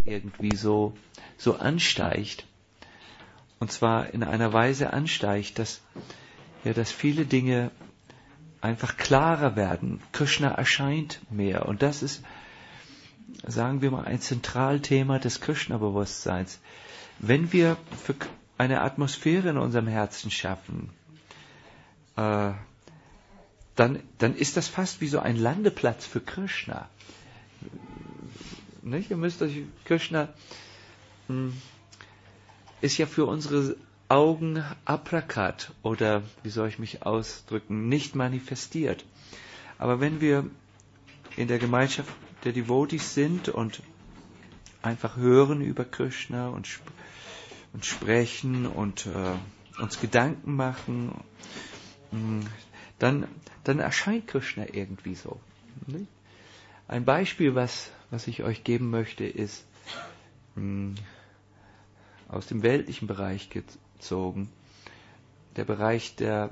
irgendwie so ansteigt. Und zwar in einer Weise ansteigt, dass viele Dinge einfach klarer werden. Krishna erscheint mehr. Und das ist, sagen wir mal, ein Zentralthema des Krishna-Bewusstseins. Wenn wir für eine Atmosphäre in unserem Herzen schaffen, dann ist das fast wie so ein Landeplatz für Krishna. Nicht? Ihr müsst euch, Krishna ist ja für unsere Augen aprakat oder, wie soll ich mich ausdrücken, nicht manifestiert. Aber wenn wir in der Gemeinschaft der Devotees sind und einfach hören über Krishna und sprechen und uns Gedanken machen, dann erscheint Krishna irgendwie so. Nicht? Ein Beispiel, was ich euch geben möchte, ist aus dem weltlichen Bereich gezogen, der Bereich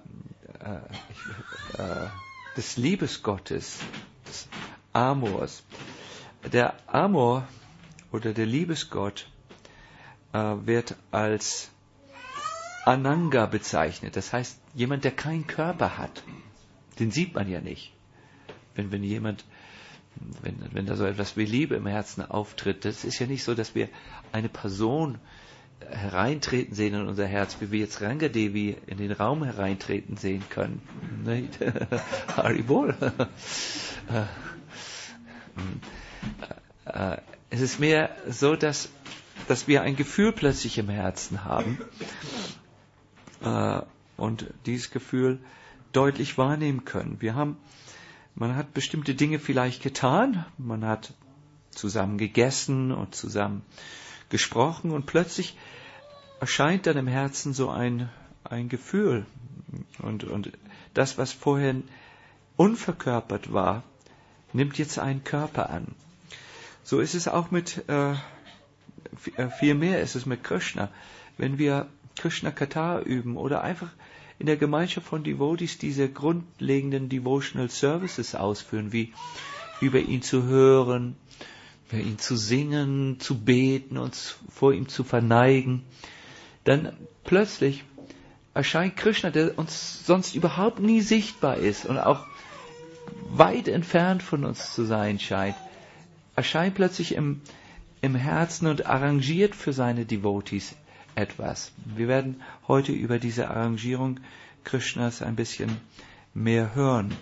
des Liebesgottes, des Amors. Der Amor oder der Liebesgott wird als Ananga bezeichnet. Das heißt, jemand, der keinen Körper hat. Den sieht man ja nicht. Wenn da so etwas wie Liebe im Herzen auftritt, das ist ja nicht so, dass wir eine Person hereintreten sehen in unser Herz, wie wir jetzt Rangadevi in den Raum hereintreten sehen können. Haribol. Es ist mehr so, dass wir ein Gefühl plötzlich im Herzen haben und dieses Gefühl deutlich wahrnehmen können. Man hat bestimmte Dinge vielleicht getan, man hat zusammen gegessen und zusammen gesprochen und plötzlich erscheint dann im Herzen so ein Gefühl und das, was vorher unverkörpert war, nimmt jetzt einen Körper an. So ist es auch viel mehr ist es mit Krishna. Wenn wir Krishna Katha üben oder einfach in der Gemeinschaft von Devotees diese grundlegenden Devotional Services ausführen, wie über ihn zu hören, über ihn zu singen, zu beten, uns vor ihm zu verneigen, dann plötzlich erscheint Krishna, der uns sonst überhaupt nie sichtbar ist und auch weit entfernt von uns zu sein scheint, erscheint plötzlich im Herzen und arrangiert für seine Devotees etwas. Wir werden heute über diese Arrangierung Krishnas ein bisschen mehr hören.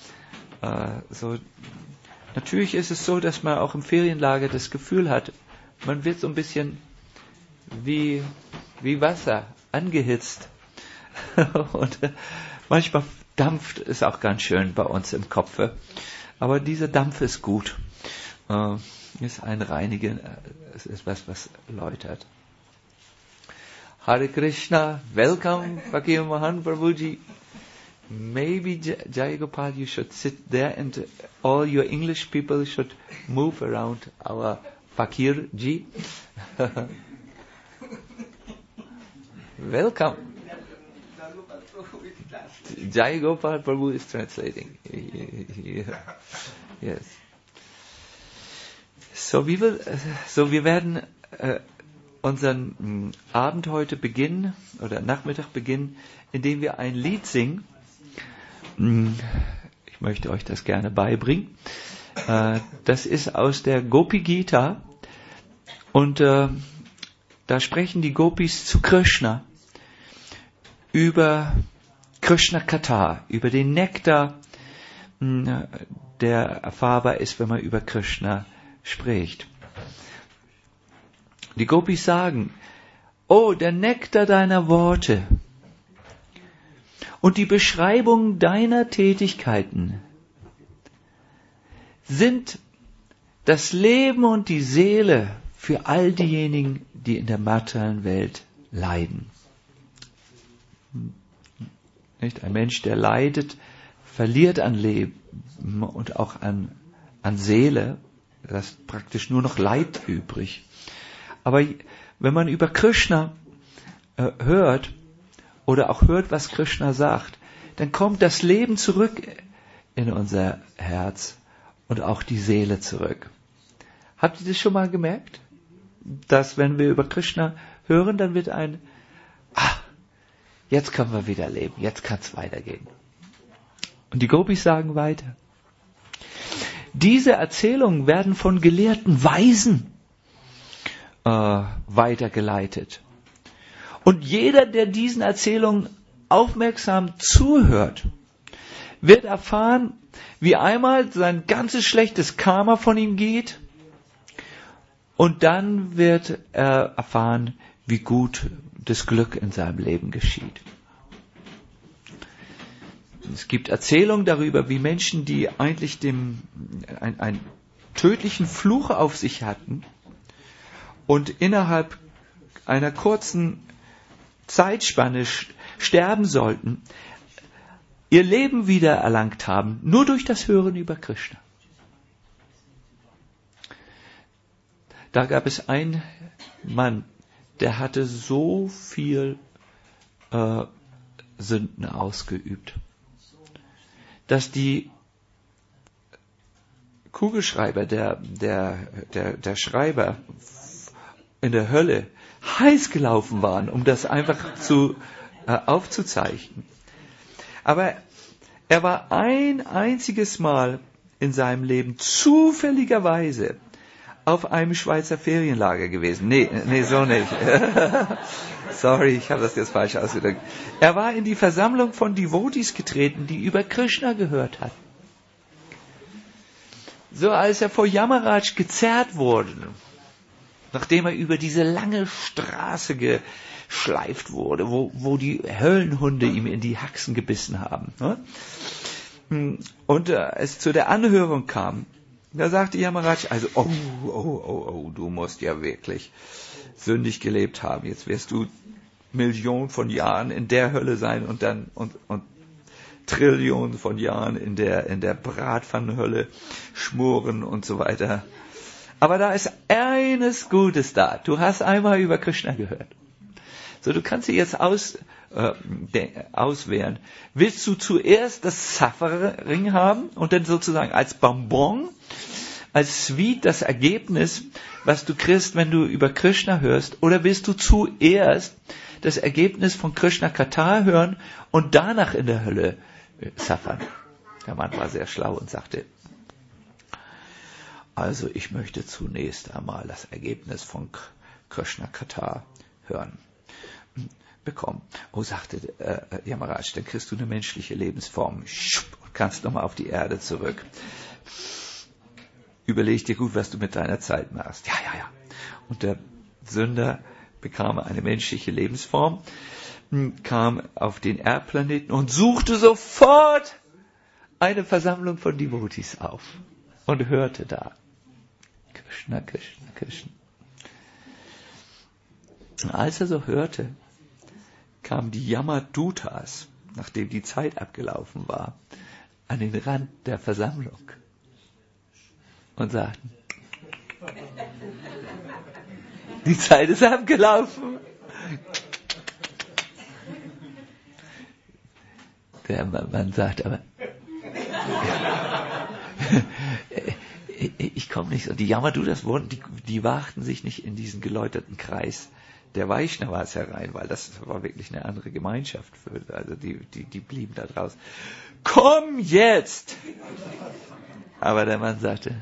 Natürlich ist es so, dass man auch im Ferienlager das Gefühl hat, man wird so ein bisschen wie Wasser angehitzt. Und manchmal dampft es auch ganz schön bei uns im Kopf. Aber dieser Dampf ist gut. Ist ein Reinigen, es ist was läutert. Hare Krishna, welcome Fakir Mohan Prabhuji. Maybe Jai Gopal, you should sit there and all your English people should move around our Fakir Ji. Welcome. Jai Gopal Prabhu is translating. Yes. So wir werden unseren Abend heute beginnen, oder Nachmittag beginnen, indem wir ein Lied singen. Ich möchte euch das gerne beibringen. Das ist aus der Gopi Gita und da sprechen die Gopis zu Krishna über Krishna Katha, über den Nektar, der erfahrbar ist, wenn man über Krishna spricht. Die Gopis sagen, oh, der Nektar deiner Worte und die Beschreibung deiner Tätigkeiten sind das Leben und die Seele für all diejenigen, die in der materiellen Welt leiden. Nicht? Ein Mensch, der leidet, verliert an Leben und auch an Seele. Da ist praktisch nur noch Leid übrig. Aber wenn man über Krishna hört oder auch hört, was Krishna sagt, dann kommt das Leben zurück in unser Herz und auch die Seele zurück. Habt ihr das schon mal gemerkt? dass wenn wir über Krishna hören, dann wird jetzt können wir wieder leben, jetzt kann es weitergehen. Und die Gopis sagen weiter. Diese Erzählungen werden von gelehrten Weisen weitergeleitet. Und jeder, der diesen Erzählungen aufmerksam zuhört, wird erfahren, wie einmal sein ganzes schlechtes Karma von ihm geht, und dann wird er erfahren, wie gut das Glück in seinem Leben geschieht. Es gibt Erzählungen darüber, wie Menschen, die eigentlich einen tödlichen Fluch auf sich hatten und innerhalb einer kurzen Zeitspanne sterben sollten, ihr Leben wieder erlangt haben, nur durch das Hören über Krishna. Da gab es einen Mann, der hatte so viel Sünden ausgeübt, dass die Kugelschreiber, der Schreiber in der Hölle heiß gelaufen waren, um das einfach aufzuzeichnen. Aber er war ein einziges Mal in seinem Leben zufälligerweise auf einem Schweizer Ferienlager gewesen. Nee, so nicht. Sorry, ich habe das jetzt falsch ausgedrückt. Er war in die Versammlung von Devotees getreten, die über Krishna gehört hatten. So als er vor Yamaraj gezerrt wurde, nachdem er über diese lange Straße geschleift wurde, wo die Höllenhunde ihm in die Haxen gebissen haben. Und es zu der Anhörung kam, da sagte Yamaraj, also, du musst ja wirklich sündig gelebt haben. Jetzt wirst du Millionen von Jahren in der Hölle sein und Trillionen von Jahren in der Bratpfannenhölle schmoren und so weiter. Aber da ist eines Gutes da. Du hast einmal über Krishna gehört. So, du kannst dir jetzt auswählen. Willst du zuerst das Suffering haben und dann sozusagen als Bonbon, als Sweet das Ergebnis, was du kriegst, wenn du über Krishna hörst? Oder willst du zuerst das Ergebnis von Krishna Katha hören und danach in der Hölle suffern? Der Mann war sehr schlau und sagte, also ich möchte zunächst einmal das Ergebnis von Krishna Katha hören. Bekommen. Sagte Yamaraj, dann kriegst du eine menschliche Lebensform und kannst nochmal auf die Erde zurück. Überleg dir gut, was du mit deiner Zeit machst. Ja. Und der Sünder bekam eine menschliche Lebensform, kam auf den Erdplaneten und suchte sofort eine Versammlung von Devotees auf und hörte da Krishna, Krishna, Krishna. Und als er so hörte, kamen die Yamadutas, nachdem die Zeit abgelaufen war, an den Rand der Versammlung und sagten, die Zeit ist abgelaufen. Der Mann sagt aber, ich komme nicht. Und die Yamadutas die wagten sich nicht in diesen geläuterten Kreis der Vaishnavas herein, weil das war wirklich eine andere Gemeinschaft. Also die blieben da draußen. Komm jetzt! Aber der Mann sagte,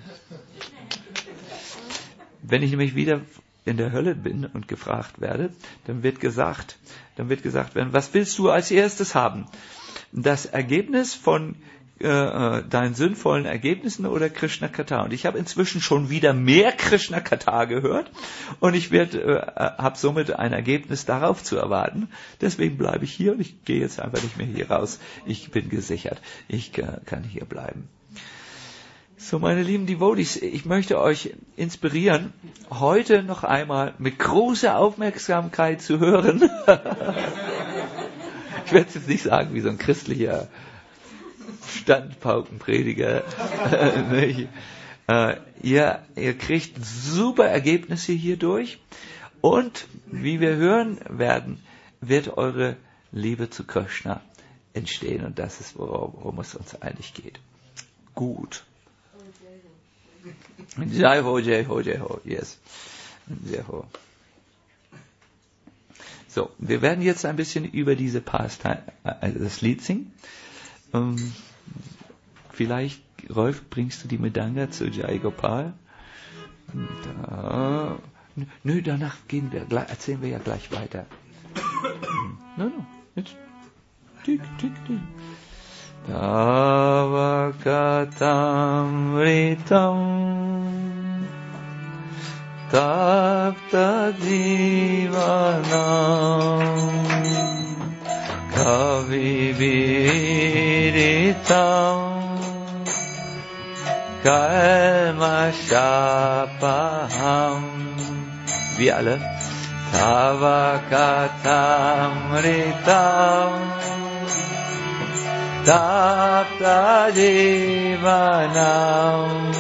wenn ich nämlich wieder in der Hölle bin und gefragt werde, dann wird gesagt werden, was willst du als erstes haben? Das Ergebnis von deinen sinnvollen Ergebnissen oder Krishna Katha? Und ich habe inzwischen schon wieder mehr Krishna Katha gehört und ich habe somit ein Ergebnis darauf zu erwarten. Deswegen bleibe ich hier und ich gehe jetzt einfach nicht mehr hier raus. Ich bin gesichert. Ich kann hier bleiben. So, meine lieben Devotees, ich möchte euch inspirieren, heute noch einmal mit großer Aufmerksamkeit zu hören. Ich werde es jetzt nicht sagen wie so ein christlicher Standpaukenprediger. Ihr kriegt super Ergebnisse hierdurch und wie wir hören werden, wird eure Liebe zu Krishna entstehen und das ist, worum es uns eigentlich geht. Gut. Jai ho, yes. Sehr hoch. So, wir werden jetzt ein bisschen über diese Pastime, also das Lied singen. Vielleicht, Rolf, bringst du die Medanga zu Jai Gopal? Nö, danach erzählen wir ja gleich weiter. No, jetzt. Tick, tick, tick. Tava katamritam tapta divanam kaviviritam kalmashapaham. Wir alle. Tava katamritam tapta divanam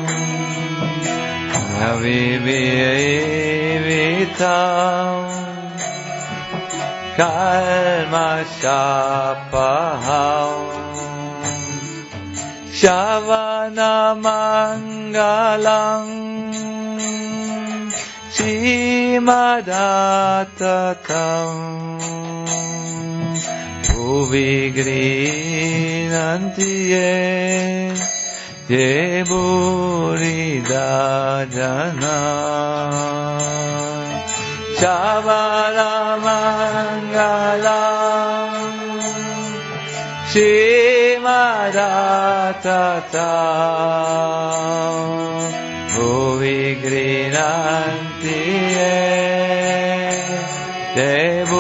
aviviritam kalmashapaham Shavana mangalam Srimadattatam Bhuvigrinantiye Ye Buridajana Shavana mangalam Srimadattatam Bhuvigrinantiye Ye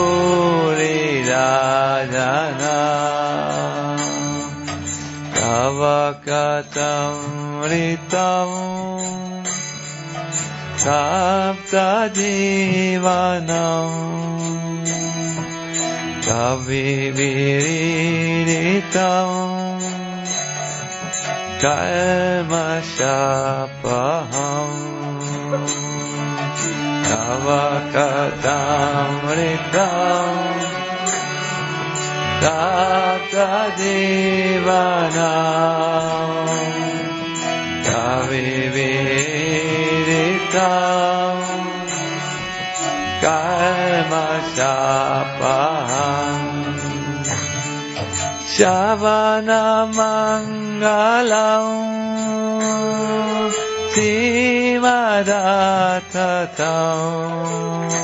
Buridajana Tavakatamritam Tapta divanam Kaviviritam Kalmashapaham Tavakatamritam Tapta divanam Kaviviritam Kalmashapaham Shavana mangalam Srimadattatam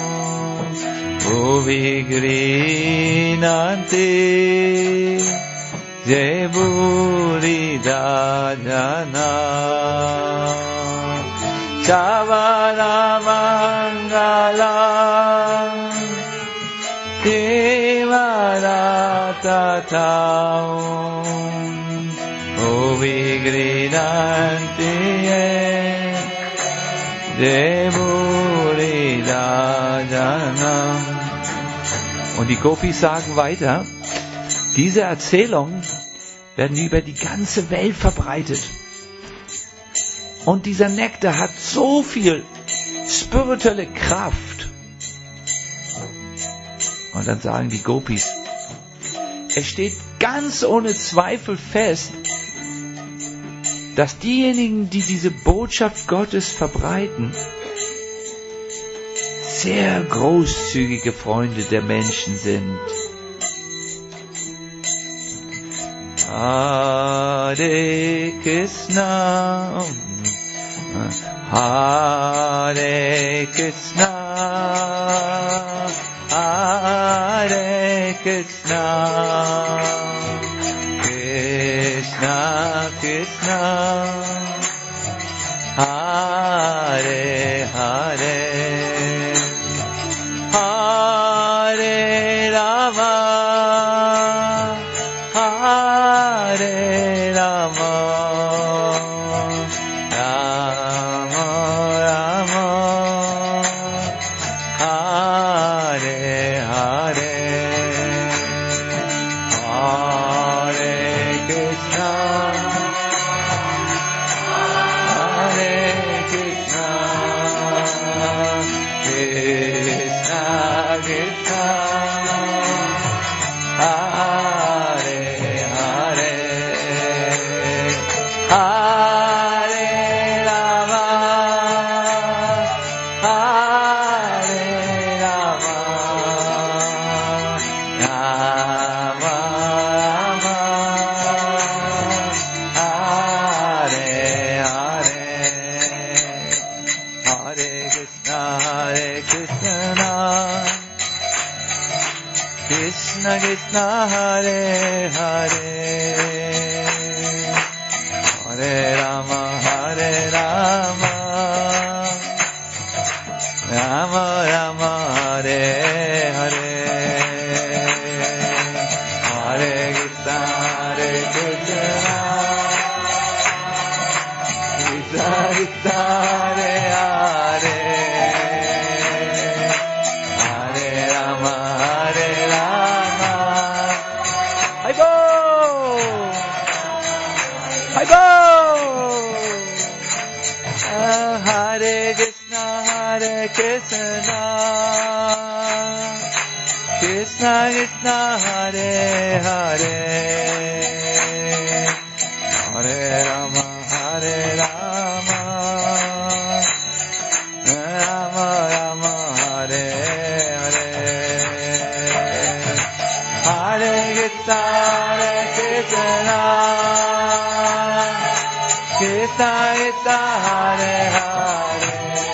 Bhuvigrinanti Ye Buridajana Shavana mangalam Srimadattatam Bhuvigrinanti Ye Buridajana. Und die Gopis sagen weiter, diese Erzählungen werden über die ganze Welt verbreitet. Und dieser Nektar hat so viel spirituelle Kraft. Und dann sagen die Gopis, es steht ganz ohne Zweifel fest, dass diejenigen, die diese Botschaft Gottes verbreiten, sehr großzügige Freunde der Menschen sind. Hare Krishna, Hare Krishna, Hare Krishna, Krishna Krishna, Hare Hare, Hare Rama, Hare Rama, Rama Rama, Hare Hare, Hare Krishna, Hare Krishna, Krishna Krishna, Hare Hare, Hare Rama, Hare Krishna Hare Hare Hare Rama Rama Rama Hare Hare Hare Krishna Krishna Krishna Hare Hare Hare Rama Haibo Haibo Hare Krishna Krishna Krishna Hare Hare Hare Rama Rama Rama Hare Hare Hare Krishna Krishna Krishna Hare Hare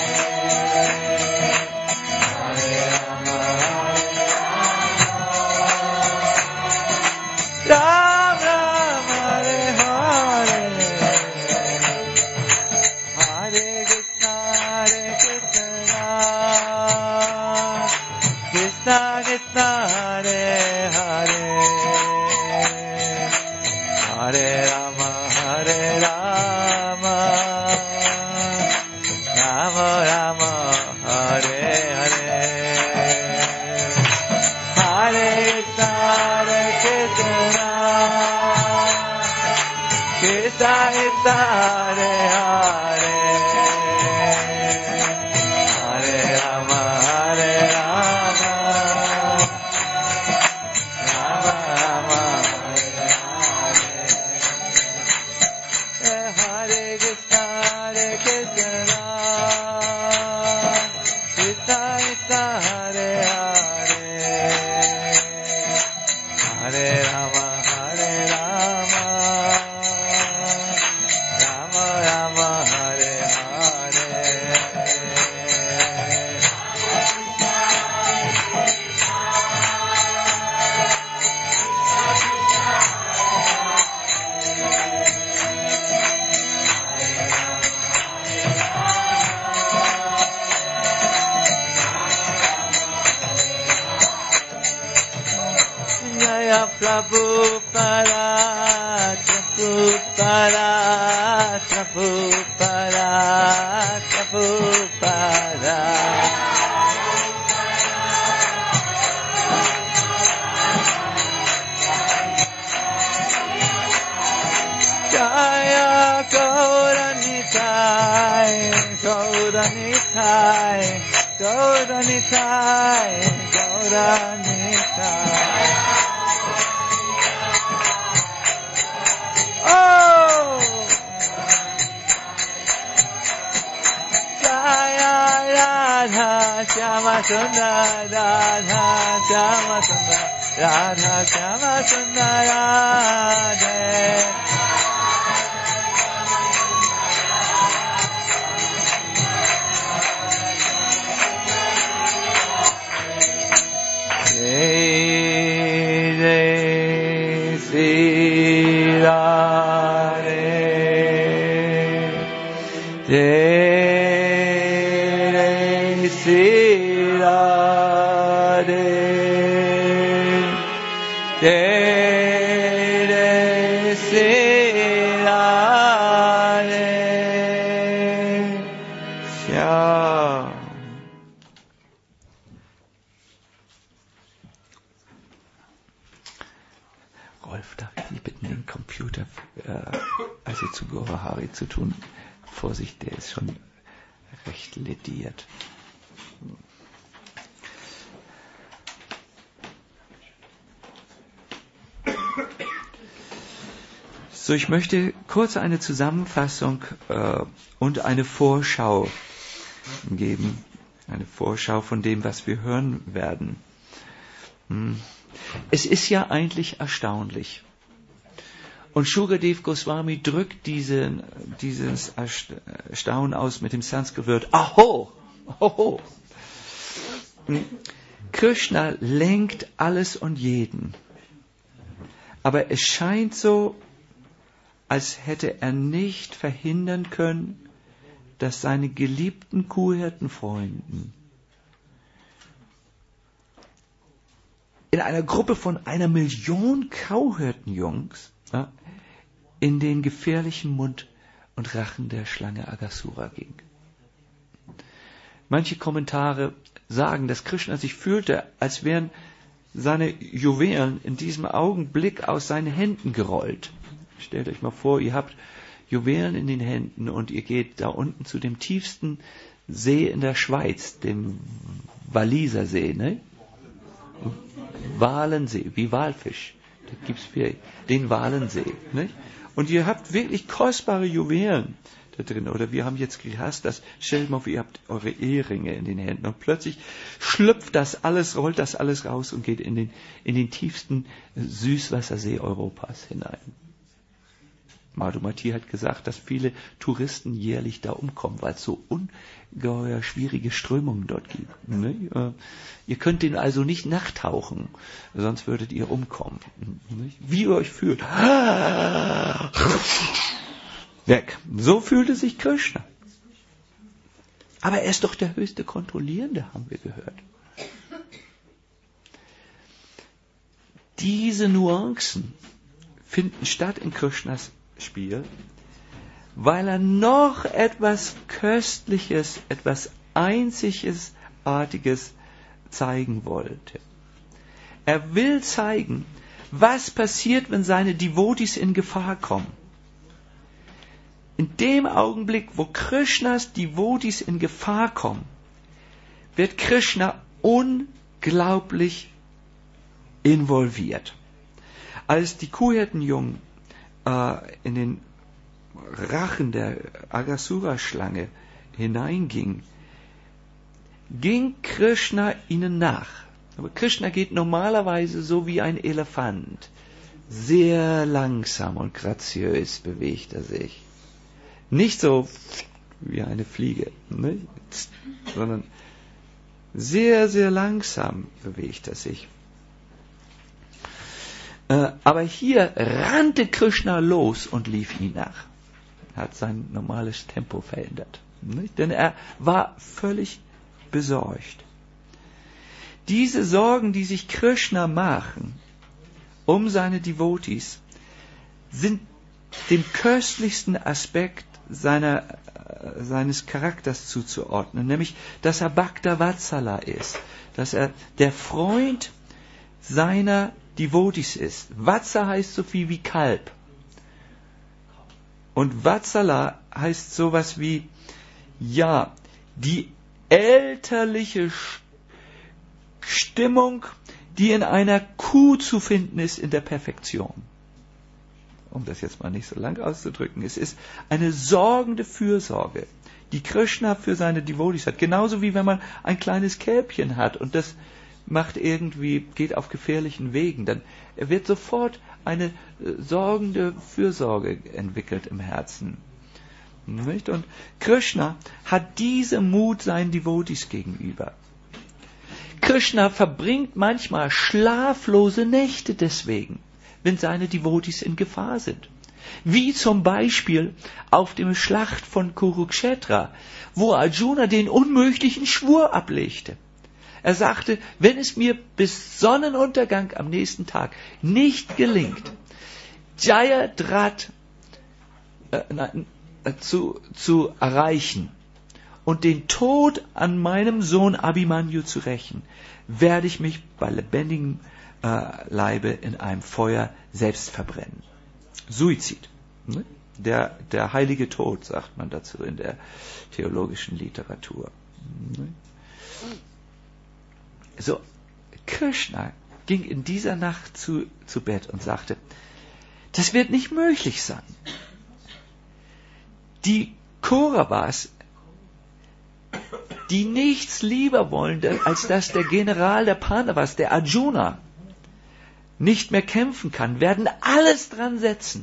Rolf, darf ich dich bitten, den Computer also zu Gorohari zu tun? Vorsicht, der ist schon recht lediert. So, ich möchte kurz eine Zusammenfassung und eine Vorschau geben. Eine Vorschau von dem, was wir hören werden. Es ist ja eigentlich erstaunlich. Und Shukadev Goswami drückt dieses Erstaunen aus mit dem Sanskrit-Wort Aho! Krishna lenkt alles und jeden. Aber es scheint so, als hätte er nicht verhindern können, dass seine geliebten Kuhhirtenfreunden in einer Gruppe von 1 Million Kauhirtenjungs in den gefährlichen Mund und Rachen der Schlange Aghasura ging. Manche Kommentare sagen, dass Krishna sich fühlte, als wären seine Juwelen in diesem Augenblick aus seinen Händen gerollt. Stellt euch mal vor, ihr habt Juwelen in den Händen und ihr geht da unten zu dem tiefsten See in der Schweiz, dem Walliser See, ne? Walensee, wie Walfisch. Da gibt's den Walensee, ne? Und ihr habt wirklich kostbare Juwelen da drin. Oder wir haben jetzt gehasst, stellt mal vor, ihr habt eure Eheringe in den Händen und plötzlich rollt das alles raus und geht in den tiefsten Süßwassersee Europas hinein. Madhumati hat gesagt, dass viele Touristen jährlich da umkommen, weil es so ungeheuer schwierige Strömungen dort gibt. Ne? Ihr könnt den also nicht nachtauchen, sonst würdet ihr umkommen. Ne? Wie ihr euch fühlt. Weg. So fühlte sich Krishna. Aber er ist doch der höchste Kontrollierende, haben wir gehört. Diese Nuancen finden statt in Krishnas Spiel, weil er noch etwas Köstliches, etwas Einzigartiges zeigen wollte. Er will zeigen, was passiert, wenn seine Devotees in Gefahr kommen. In dem Augenblick, wo Krishnas Devotees in Gefahr kommen, wird Krishna unglaublich involviert. Als die Kuhhirtenjungen in den Rachen der Aghasura-Schlange hineinging, ging Krishna ihnen nach. Aber Krishna geht normalerweise so wie ein Elefant. Sehr langsam und graziös bewegt er sich. Nicht so wie eine Fliege, ne? Sondern sehr, sehr langsam bewegt er sich. Aber hier rannte Krishna los und lief ihm nach. Er hat sein normales Tempo verändert. Nicht? Denn er war völlig besorgt. Diese Sorgen, die sich Krishna machen um seine Devotees, sind dem köstlichsten Aspekt seines Charakters zuzuordnen, nämlich, dass er Bhakta Vatsala ist, dass er der Freund seiner Devotees ist. Vatsa heißt so viel wie Kalb. Und Vatsala heißt sowas wie, ja, die elterliche Stimmung, die in einer Kuh zu finden ist in der Perfektion. Um das jetzt mal nicht so lang auszudrücken, es ist eine sorgende Fürsorge, die Krishna für seine Devotees hat. Genauso wie wenn man ein kleines Kälbchen hat und das geht auf gefährlichen Wegen, dann wird sofort eine sorgende Fürsorge entwickelt im Herzen. Nicht? Und Krishna hat diese Mut seinen Devotees gegenüber. Krishna verbringt manchmal schlaflose Nächte deswegen, wenn seine Devotees in Gefahr sind. Wie zum Beispiel auf dem Schlacht von Kurukshetra, wo Arjuna den unmöglichen Schwur ablegte. Er sagte, wenn es mir bis Sonnenuntergang am nächsten Tag nicht gelingt, Jayadratha zu erreichen und den Tod an meinem Sohn Abhimanyu zu rächen, werde ich mich bei lebendigem Leibe in einem Feuer selbst verbrennen. Suizid. Ne? Der heilige Tod, sagt man dazu in der theologischen Literatur. Ne? So, Krishna ging in dieser Nacht zu Bett und sagte, das wird nicht möglich sein. Die Kauravas, die nichts lieber wollen, als dass der General der Pandavas, der Arjuna, nicht mehr kämpfen kann, werden alles dran setzen,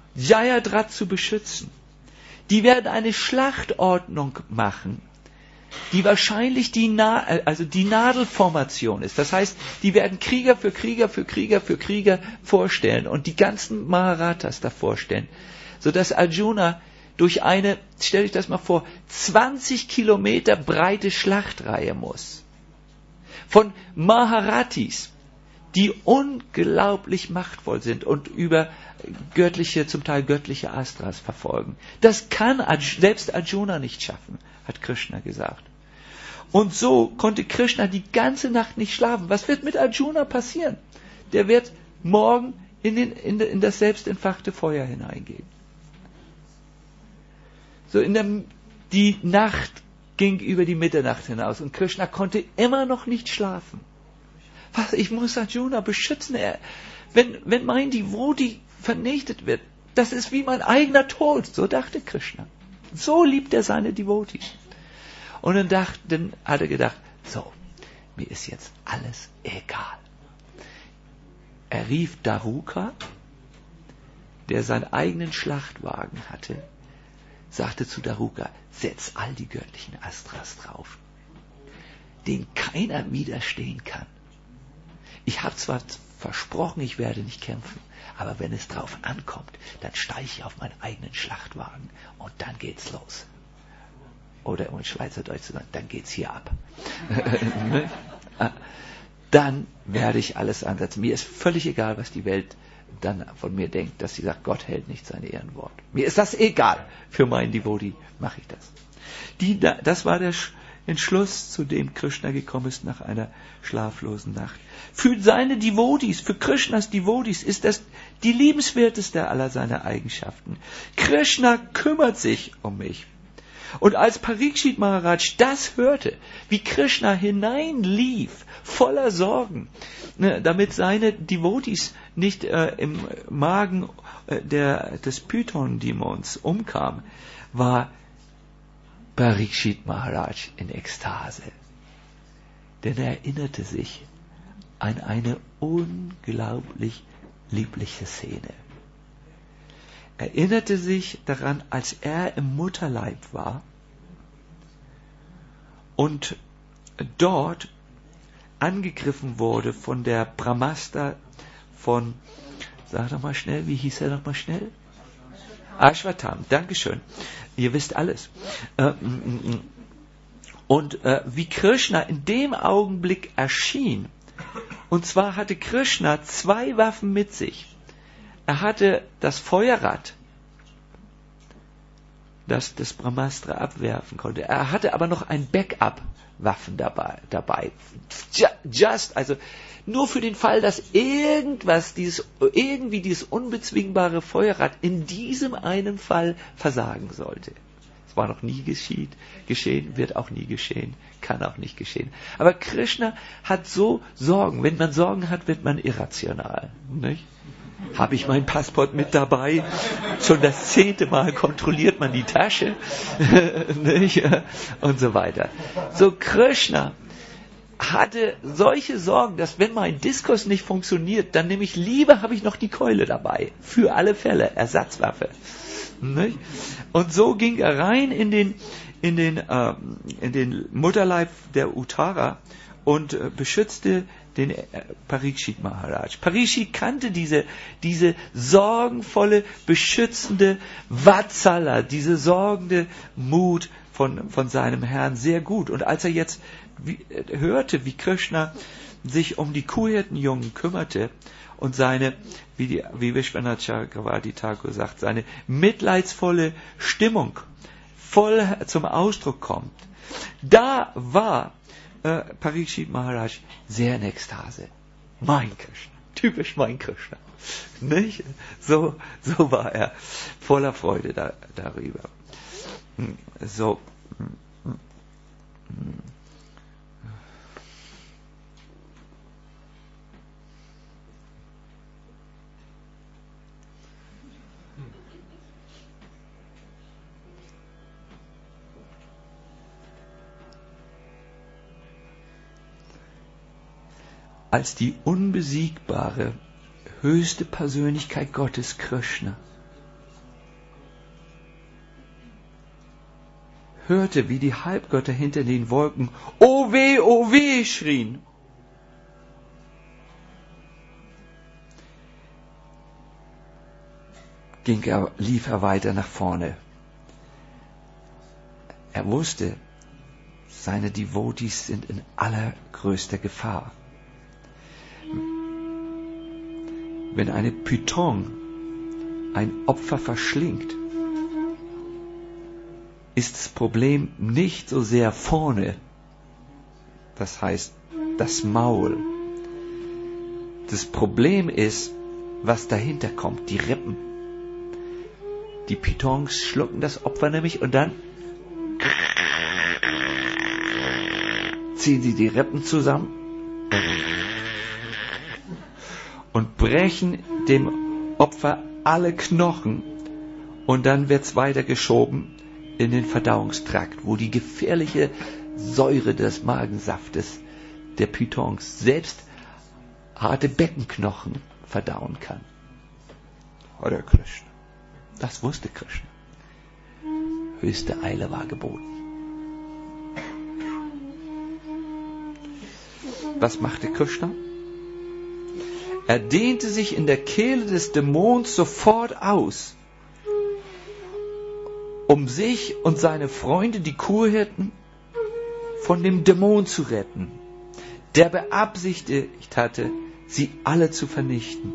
Jayadratha zu beschützen. Die werden eine Schlachtordnung machen, die wahrscheinlich die Nadelformation ist. Das heißt, die werden Krieger für Krieger für Krieger für Krieger vorstellen und die ganzen Maharathas da vorstellen, sodass Arjuna durch eine, stell dich das mal vor, 20 Kilometer breite Schlachtreihe muss. Von Maharathis, die unglaublich machtvoll sind und über göttliche, zum Teil göttliche Astras verfolgen. Das kann selbst Arjuna nicht schaffen, hat Krishna gesagt. Und so konnte Krishna die ganze Nacht nicht schlafen. Was wird mit Arjuna passieren? Der wird morgen in das selbstentfachte Feuer hineingehen. So die Nacht ging über die Mitternacht hinaus und Krishna konnte immer noch nicht schlafen. Was? Ich muss Arjuna beschützen. Wenn mein Devotee vernichtet wird, das ist wie mein eigener Tod. So dachte Krishna. So liebt er seine Devotees. Und dann hat er gedacht, so, mir ist jetzt alles egal. Er rief Daruka, der seinen eigenen Schlachtwagen hatte, sagte zu Daruka, setz all die göttlichen Astras drauf, denen keiner widerstehen kann. Ich habe zwar versprochen, ich werde nicht kämpfen, aber wenn es drauf ankommt, dann steige ich auf meinen eigenen Schlachtwagen und dann geht's los. Oder um in Schweizerdeutsch zu sagen, dann geht's hier ab. Dann werde ich alles ansetzen. Mir ist völlig egal, was die Welt dann von mir denkt, dass sie sagt, Gott hält nicht sein Ehrenwort. Mir ist das egal. Für meinen Devotee mache ich das. Das war der Entschluss, zu dem Krishna gekommen ist nach einer schlaflosen Nacht. Für seine Devotees, für Krishnas Devotees ist das die liebenswerteste aller seiner Eigenschaften. Krishna kümmert sich um mich. Und als Parikshit Maharaj das hörte, wie Krishna hineinlief, voller Sorgen, damit seine Devotees nicht im Magen des Python-Dämons umkamen, war Parikshit Maharaj in Ekstase. Denn er erinnerte sich an eine unglaublich liebliche Szene. Er erinnerte sich daran, als er im Mutterleib war und dort angegriffen wurde von der Brahmastra von, sag doch mal schnell, wie hieß er noch mal schnell? Ashwatam, Dankeschön. Ihr wisst alles. Und wie Krishna in dem Augenblick erschien, und zwar hatte Krishna 2 Waffen mit sich. Er hatte das Feuerrad, das das Brahmastra abwerfen konnte. Er hatte aber noch ein Backup-Waffen dabei. Also nur für den Fall, dass dieses unbezwingbare Feuerrad in diesem einen Fall versagen sollte. Es war noch nie geschehen, wird auch nie geschehen, kann auch nicht geschehen. Aber Krishna hat so Sorgen. Wenn man Sorgen hat, wird man irrational. Nicht? Habe ich mein Passport mit dabei? Schon das 10. Mal kontrolliert man die Tasche. Nicht? Und so weiter. So Krishna hatte solche Sorgen, dass wenn mein Diskurs nicht funktioniert, dann nehme ich lieber, habe ich noch die Keule dabei. Für alle Fälle, Ersatzwaffe. Nicht? Und so ging er rein in den Mutterleib der Uttara und beschützte den Parikshit Maharaj. Parikshit kannte diese sorgenvolle, beschützende Vatsala, diese sorgende Mut von seinem Herrn sehr gut. Und als er jetzt hörte, wie Krishna sich um die Kuhhirtenjungen kümmerte und seine, wie Vishwanath Chakravarti Thakur sagt, seine mitleidsvolle Stimmung voll zum Ausdruck kommt, da war Parikshit Maharaj sehr in Ekstase. Mein Krishna, typisch mein Krishna. Nicht? So war er voller Freude darüber. So. Als die unbesiegbare, höchste Persönlichkeit Gottes, Krishna, hörte, wie die Halbgötter hinter den Wolken o weh, schrien. Lief er weiter nach vorne. Er wusste, seine Devotees sind in allergrößter Gefahr. Wenn eine Python ein Opfer verschlingt, ist das Problem nicht so sehr vorne, das heißt das Maul. Das Problem ist, was dahinter kommt, die Rippen. Die Pythons schlucken das Opfer nämlich und dann ziehen sie die Rippen zusammen und brechen dem Opfer alle Knochen und dann wird's weitergeschoben in den Verdauungstrakt, wo die gefährliche Säure des Magensaftes der Pythons selbst harte Beckenknochen verdauen kann. Hare Krishna. Das wusste Krishna. Höchste Eile war geboten. Was machte Krishna? Er dehnte sich in der Kehle des Dämons sofort aus, um sich und seine Freunde, die Kuhhirten, von dem Dämon zu retten, der beabsichtigt hatte, sie alle zu vernichten.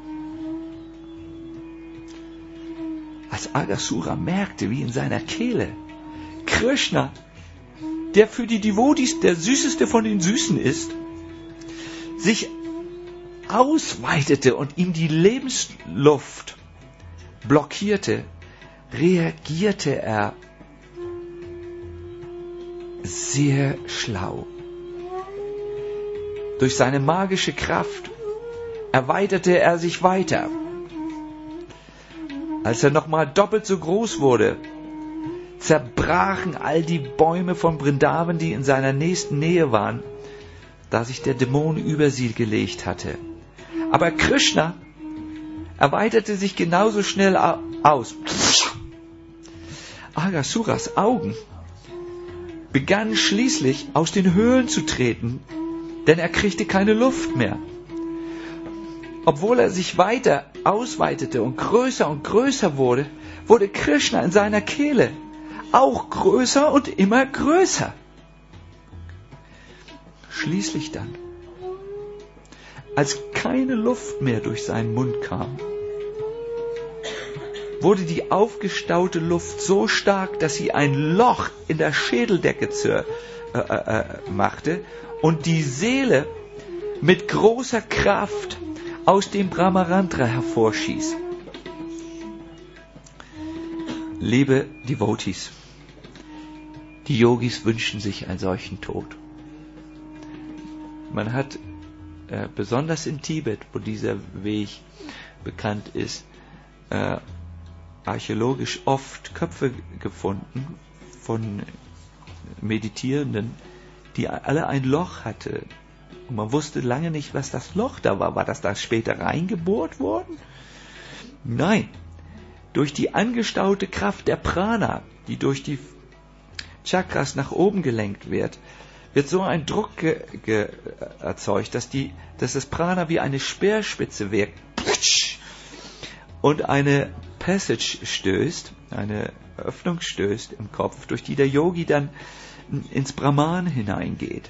Als Aghasura merkte, wie in seiner Kehle Krishna, der für die Devotees der süßeste von den Süßen ist, sich ausweitete und ihm die Lebensluft blockierte, reagierte er sehr schlau. Durch seine magische Kraft erweiterte er sich weiter. Als er nochmal doppelt so groß wurde, zerbrachen all die Bäume von Vrindavan, die in seiner nächsten Nähe waren, da sich der Dämon über sie gelegt hatte. Aber Krishna erweiterte sich genauso schnell aus. Aghasuras Augen begannen schließlich aus den Höhlen zu treten, denn er kriegte keine Luft mehr. Obwohl er sich weiter ausweitete und größer wurde, wurde Krishna in seiner Kehle auch größer und immer größer. Schließlich dann, als keine Luft mehr durch seinen Mund kam, wurde die aufgestaute Luft so stark, dass sie ein Loch in der Schädeldecke machte und die Seele mit großer Kraft aus dem Brahmarantra hervorschießt. Liebe Devotees, die Yogis wünschen sich einen solchen Tod. Man hat besonders in Tibet, wo dieser Weg bekannt ist, archäologisch oft Köpfe gefunden von Meditierenden, die alle ein Loch hatte. Und man wusste lange nicht, was das Loch da war. War das da später reingebohrt worden? Nein. Durch die angestaute Kraft der Prana, die durch die Chakras nach oben gelenkt wird so ein Druck erzeugt, dass das Prana wie eine Speerspitze wirkt und eine Passage stößt, eine Öffnung stößt im Kopf, durch die der Yogi dann ins Brahman hineingeht.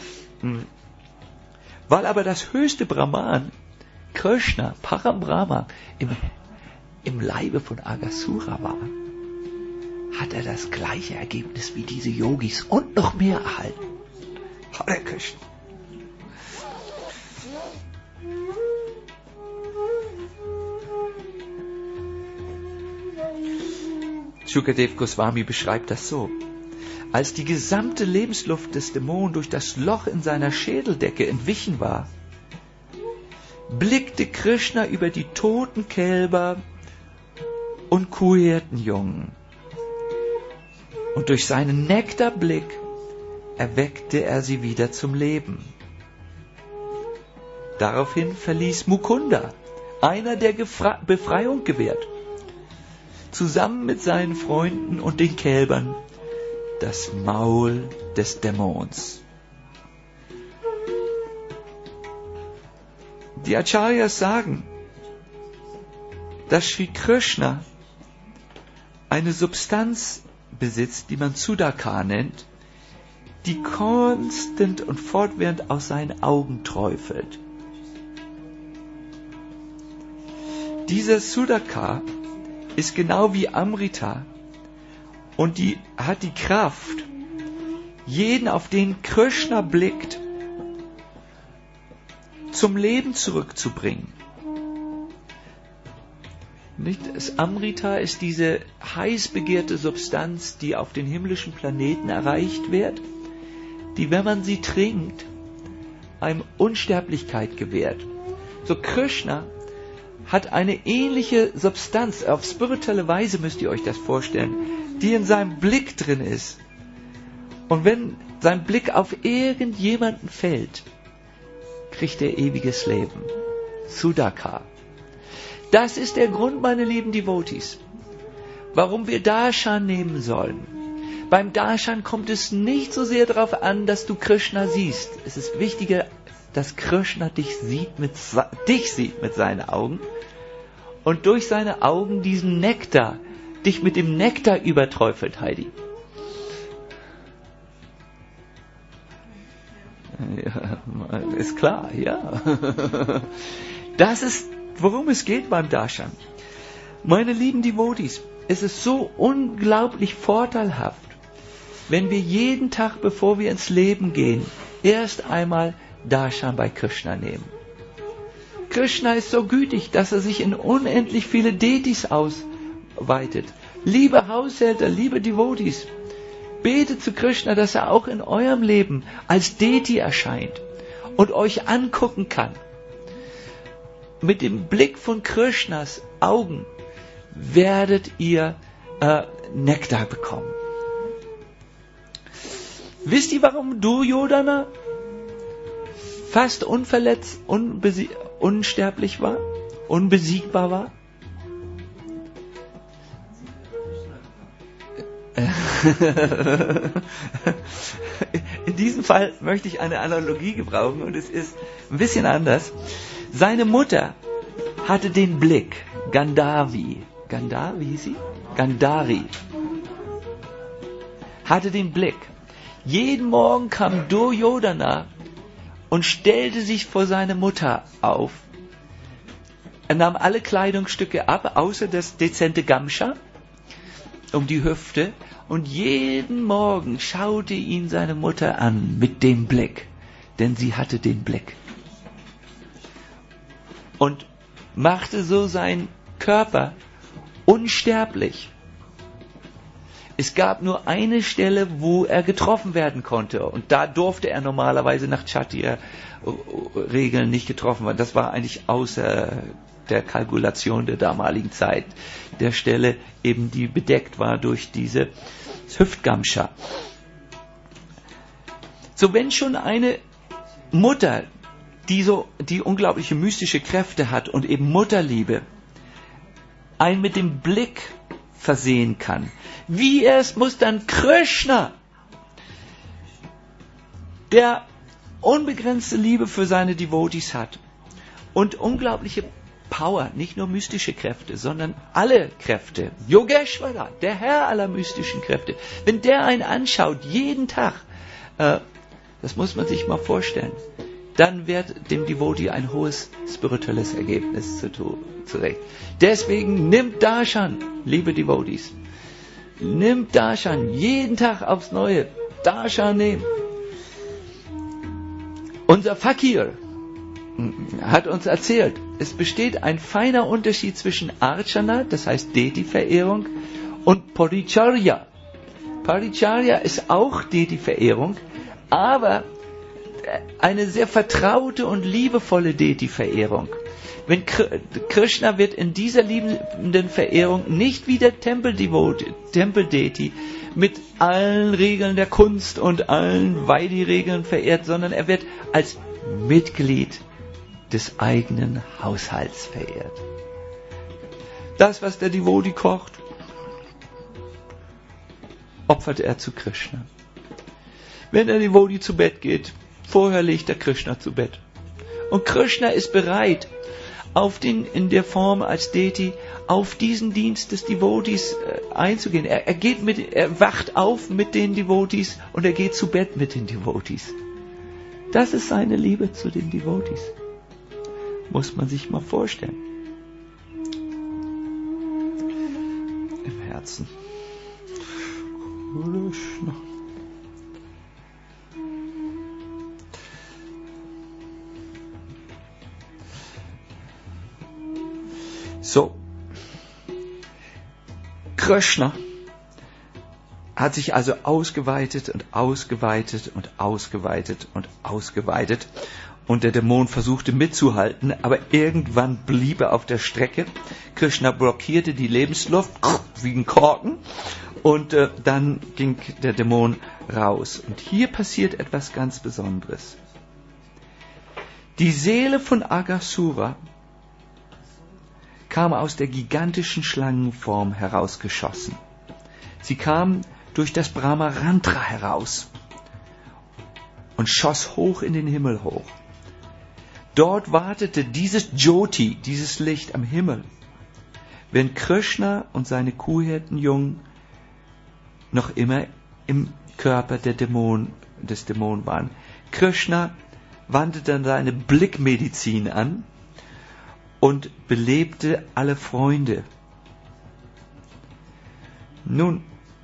Weil aber das höchste Brahman, Krishna, Parambrahma, im Leibe von Aghasura war, hat er das gleiche Ergebnis wie diese Yogis und noch mehr erhalten. Hare Krishna. Shukadev Goswami beschreibt das so. Als die gesamte Lebensluft des Dämonen durch das Loch in seiner Schädeldecke entwichen war, blickte Krishna über die toten Kälber und Kuhhirtenjungen. Und durch seinen Nektarblick erweckte er sie wieder zum Leben. Daraufhin verließ Mukunda, einer, der Befreiung gewährt, zusammen mit seinen Freunden und den Kälbern das Maul des Dämons. Die Acharyas sagen, dass Sri Krishna eine Substanz besitzt, die man Sudaka nennt, die konstant und fortwährend aus seinen Augen träufelt. Dieser Sudaka ist genau wie Amrita und die hat die Kraft, jeden, auf den Krishna blickt, zum Leben zurückzubringen. Nicht? Das Amrita ist diese heiß begehrte Substanz, die auf den himmlischen Planeten erreicht wird, die, wenn man sie trinkt, einem Unsterblichkeit gewährt. So Krishna hat eine ähnliche Substanz, auf spirituelle Weise müsst ihr euch das vorstellen, die in seinem Blick drin ist. Und wenn sein Blick auf irgendjemanden fällt, kriegt er ewiges Leben. Sudaka. Das ist der Grund, meine lieben Devotees, warum wir Darshan nehmen sollen. Beim Darshan kommt es nicht so sehr darauf an, dass du Krishna siehst. Es ist wichtiger, dass Krishna dich sieht mit seinen Augen und durch seine Augen diesen Nektar, dich mit dem Nektar überträufelt, Heidi. Ja, ist klar, ja. Das ist, worum es geht beim Darshan. Meine lieben Devotees, es ist so unglaublich vorteilhaft, wenn wir jeden Tag, bevor wir ins Leben gehen, erst einmal Darshan bei Krishna nehmen. Krishna ist so gütig, dass er sich in unendlich viele Deities ausweitet. Liebe Haushälter, liebe Devotees, betet zu Krishna, dass er auch in eurem Leben als Deity erscheint und euch angucken kann. Mit dem Blick von Krishnas Augen werdet ihr Nektar bekommen. Wisst ihr, warum Duryodhana fast unverletzt, unsterblich war, unbesiegbar war? In diesem Fall möchte ich eine Analogie gebrauchen und es ist ein bisschen anders. Seine Mutter hatte den Blick, Gandhari, wie hieß sie? Gandhari. Hatte den Blick. Jeden Morgen kam Duryodhana und stellte sich vor seine Mutter auf. Er nahm alle Kleidungsstücke ab, außer das dezente Gamscha um die Hüfte, und jeden Morgen schaute ihn seine Mutter an mit dem Blick, denn sie hatte den Blick. Und machte so seinen Körper unsterblich. Es gab nur eine Stelle, wo er getroffen werden konnte. Und da durfte er normalerweise nach Kshatriya-Regeln nicht getroffen werden. Das war eigentlich außer der Kalkulation der damaligen Zeit. Der Stelle eben, die bedeckt war durch diese Hüftgamscha. So, wenn schon eine Mutter, die unglaubliche mystische Kräfte hat und eben Mutterliebe, einen mit dem Blick versehen kann. Wie erst muss dann Krishna, der unbegrenzte Liebe für seine Devotees hat und unglaubliche Power, nicht nur mystische Kräfte, sondern alle Kräfte, Yogeshwara, der Herr aller mystischen Kräfte, wenn der einen anschaut, jeden Tag, das muss man sich mal vorstellen, dann wird dem Devotee ein hohes spirituelles Ergebnis zurecht. Deswegen nimmt Darshan, liebe Devotees, nimmt Darshan, jeden Tag aufs Neue, Darshan nehmen. Unser Fakir hat uns erzählt, es besteht ein feiner Unterschied zwischen Archana, das heißt Deity-Verehrung, und Paricharya. Paricharya ist auch Deity-Verehrung, aber eine sehr vertraute und liebevolle Deity-Verehrung. Wenn Krishna wird in dieser liebenden Verehrung nicht wie der Tempel-Deity mit allen Regeln der Kunst und allen Vaidhi-Regeln verehrt, sondern er wird als Mitglied des eigenen Haushalts verehrt. Das, was der Devotee kocht, opfert er zu Krishna. Wenn der Devotee zu Bett geht, vorher legt er Krishna zu Bett. Und Krishna ist bereit, in der Form als Deity, auf diesen Dienst des Devotees einzugehen. Er wacht auf mit den Devotees und er geht zu Bett mit den Devotees. Das ist seine Liebe zu den Devotees. Muss man sich mal vorstellen. Im Herzen. Krishna. So, Krishna hat sich also ausgeweitet und ausgeweitet und ausgeweitet und ausgeweitet und der Dämon versuchte mitzuhalten, aber irgendwann blieb er auf der Strecke. Krishna blockierte die Lebensluft wie ein Korken und dann ging der Dämon raus. Und hier passiert etwas ganz Besonderes. Die Seele von Aghasura kam aus der gigantischen Schlangenform herausgeschossen. Sie kam durch das Brahmarantra heraus und schoss hoch in den Himmel hoch. Dort wartete dieses Jyoti, dieses Licht am Himmel, wenn Krishna und seine Kuhhirtenjungen noch immer im Körper des Dämonen waren. Krishna wandte dann seine Blickmedizin an und belebte alle Freunde. Nun,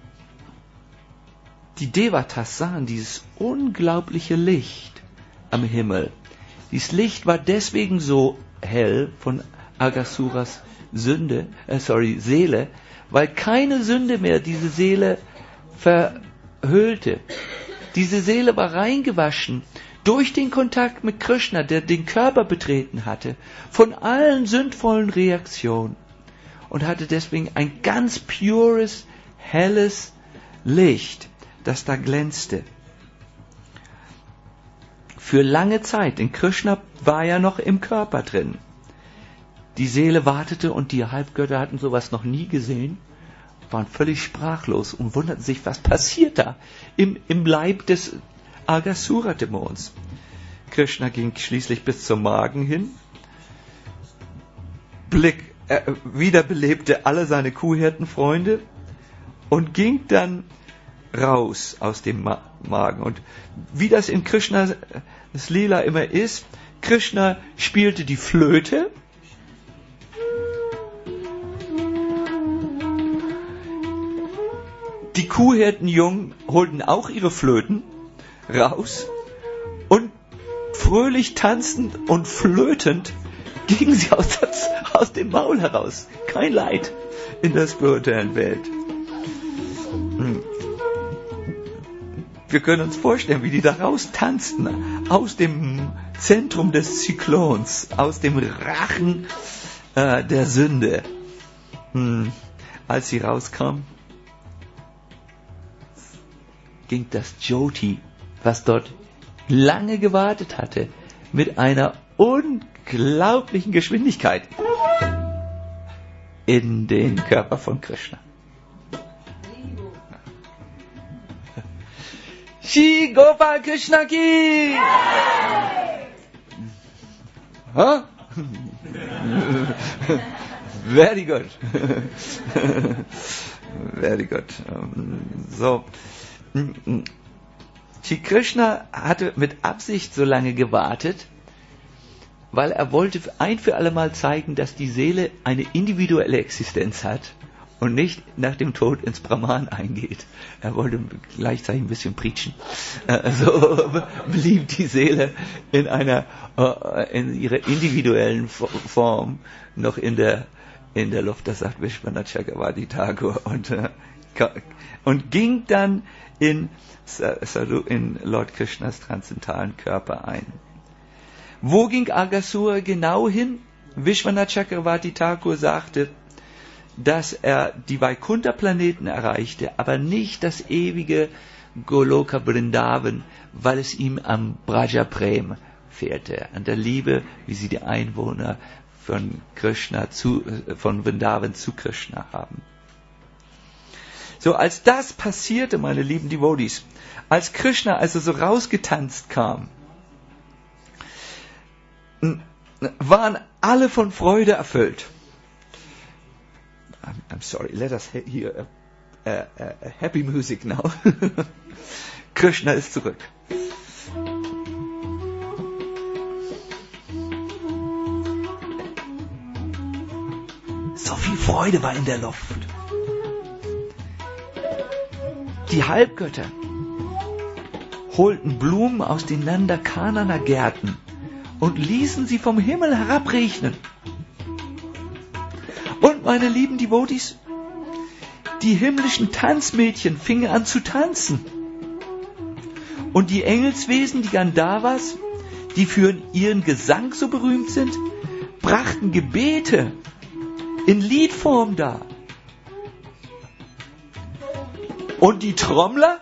die Devatas sahen dieses unglaubliche Licht am Himmel. Dieses Licht war deswegen so hell von Aghasuras Seele, weil keine Sünde mehr diese Seele verhüllte. Diese Seele war reingewaschen durch den Kontakt mit Krishna, der den Körper betreten hatte, von allen sündvollen Reaktionen und hatte deswegen ein ganz pures, helles Licht, das da glänzte. Für lange Zeit, denn Krishna war ja noch im Körper drin. Die Seele wartete und die Halbgötter hatten sowas noch nie gesehen, waren völlig sprachlos und wunderten sich, was passiert da im Leib des Aghasura-Dämons. Krishna ging schließlich bis zum Magen hin, wiederbelebte alle seine Kuhhirtenfreunde und ging dann raus aus dem Magen. Und wie das in Krishnas Lila immer ist, Krishna spielte die Flöte, die Kuhhirtenjungen holten auch ihre Flöten raus und fröhlich tanzend und flötend gingen sie aus dem Maul heraus. Kein Leid in der spirituellen Welt. Wir können uns vorstellen, wie die da raus tanzten, aus dem Zentrum des Zyklons, aus dem Rachen der Sünde. Als sie rauskamen, ging das Jyoti, was dort lange gewartet hatte, mit einer unglaublichen Geschwindigkeit in den Körper von Krishna. Shri Gopal Krishna ki! Huh? Very good. Very good. So. Shri Krishna hatte mit Absicht so lange gewartet, weil er wollte ein für alle Mal zeigen, dass die Seele eine individuelle Existenz hat und nicht nach dem Tod ins Brahman eingeht. Er wollte gleichzeitig ein bisschen preachen. So blieb die Seele in ihrer individuellen Form noch in der Luft. Das sagt Vishwanath Chakravarti Thakur und ging dann in Lord Krishnas transzendentalen Körper ein. Wo ging Aghasura genau hin? Vishwanath Chakravarti Thakur sagte, dass er die Vaikuntha-Planeten erreichte, aber nicht das ewige Goloka Vrindavan, weil es ihm am Braja Prem fehlte, an der Liebe, wie sie die Einwohner von Vrindavan zu Krishna haben. So, als das passierte, meine lieben Devotees, als Krishna also so rausgetanzt kam, waren alle von Freude erfüllt. I'm sorry, let us hear happy music now. Krishna ist zurück. So viel Freude war in der Luft. Die Halbgötter holten Blumen aus den Nandakananer Gärten und ließen sie vom Himmel herabregnen. Und meine lieben Devotees, die himmlischen Tanzmädchen fingen an zu tanzen. Und die Engelswesen, die Gandharvas, die für ihren Gesang so berühmt sind, brachten Gebete in Liedform dar. Und die Trommler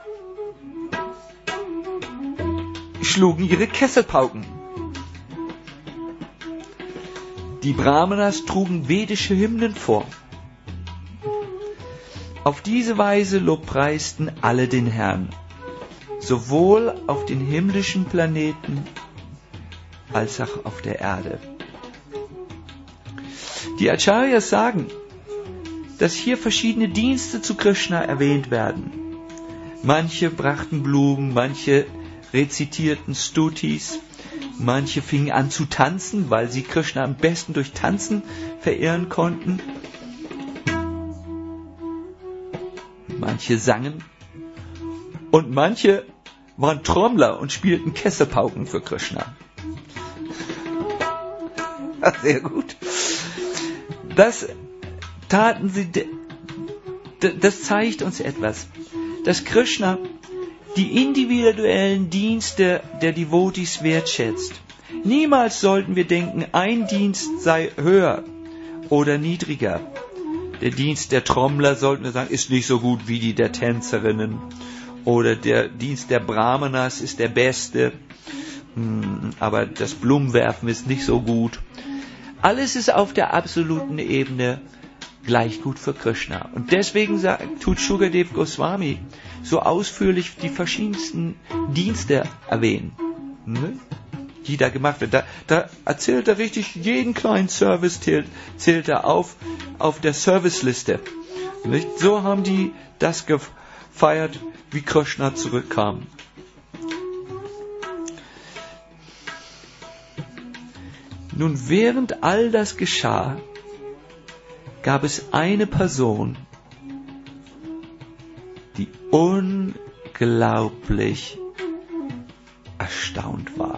schlugen ihre Kesselpauken. Die Brahmanas trugen vedische Hymnen vor. Auf diese Weise lobpreisten alle den Herrn, sowohl auf den himmlischen Planeten als auch auf der Erde. Die Acharyas sagen, dass hier verschiedene Dienste zu Krishna erwähnt werden. Manche brachten Blumen, manche rezitierten Stutis, manche fingen an zu tanzen, weil sie Krishna am besten durch Tanzen verehren konnten. Manche sangen und manche waren Trommler und spielten Kesselpauken für Krishna. Sehr gut. Das taten sie. Das zeigt uns etwas, dass Krishna die individuellen Dienste der Devotees wertschätzt. Niemals sollten wir denken, ein Dienst sei höher oder niedriger. Der Dienst der Trommler, sollten wir sagen, ist nicht so gut wie die der Tänzerinnen. Oder der Dienst der Brahmanas ist der beste. Aber das Blumenwerfen ist nicht so gut. Alles ist auf der absoluten Ebene gleich gut für Krishna. Und deswegen tut Shukadev Goswami so ausführlich die verschiedensten Dienste erwähnen, die da gemacht werden. Da erzählt er richtig jeden kleinen Service, zählt er auf der Serviceliste. Nicht? So haben die das gefeiert, wie Krishna zurückkam. Nun, während all das geschah, gab es eine Person, die unglaublich erstaunt war.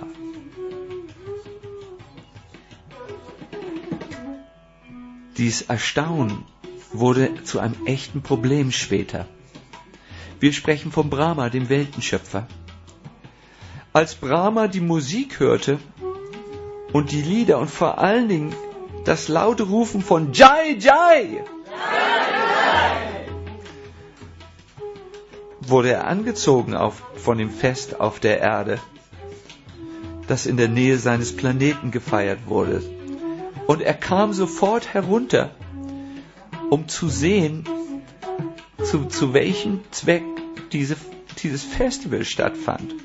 Dieses Erstaunen wurde zu einem echten Problem später. Wir sprechen von Brahma, dem Weltenschöpfer. Als Brahma die Musik hörte und die Lieder und vor allen Dingen das laute Rufen von Jai, Jai, wurde er angezogen von dem Fest auf der Erde, das in der Nähe seines Planeten gefeiert wurde. Und er kam sofort herunter, um zu sehen, zu welchem Zweck dieses Festival stattfand.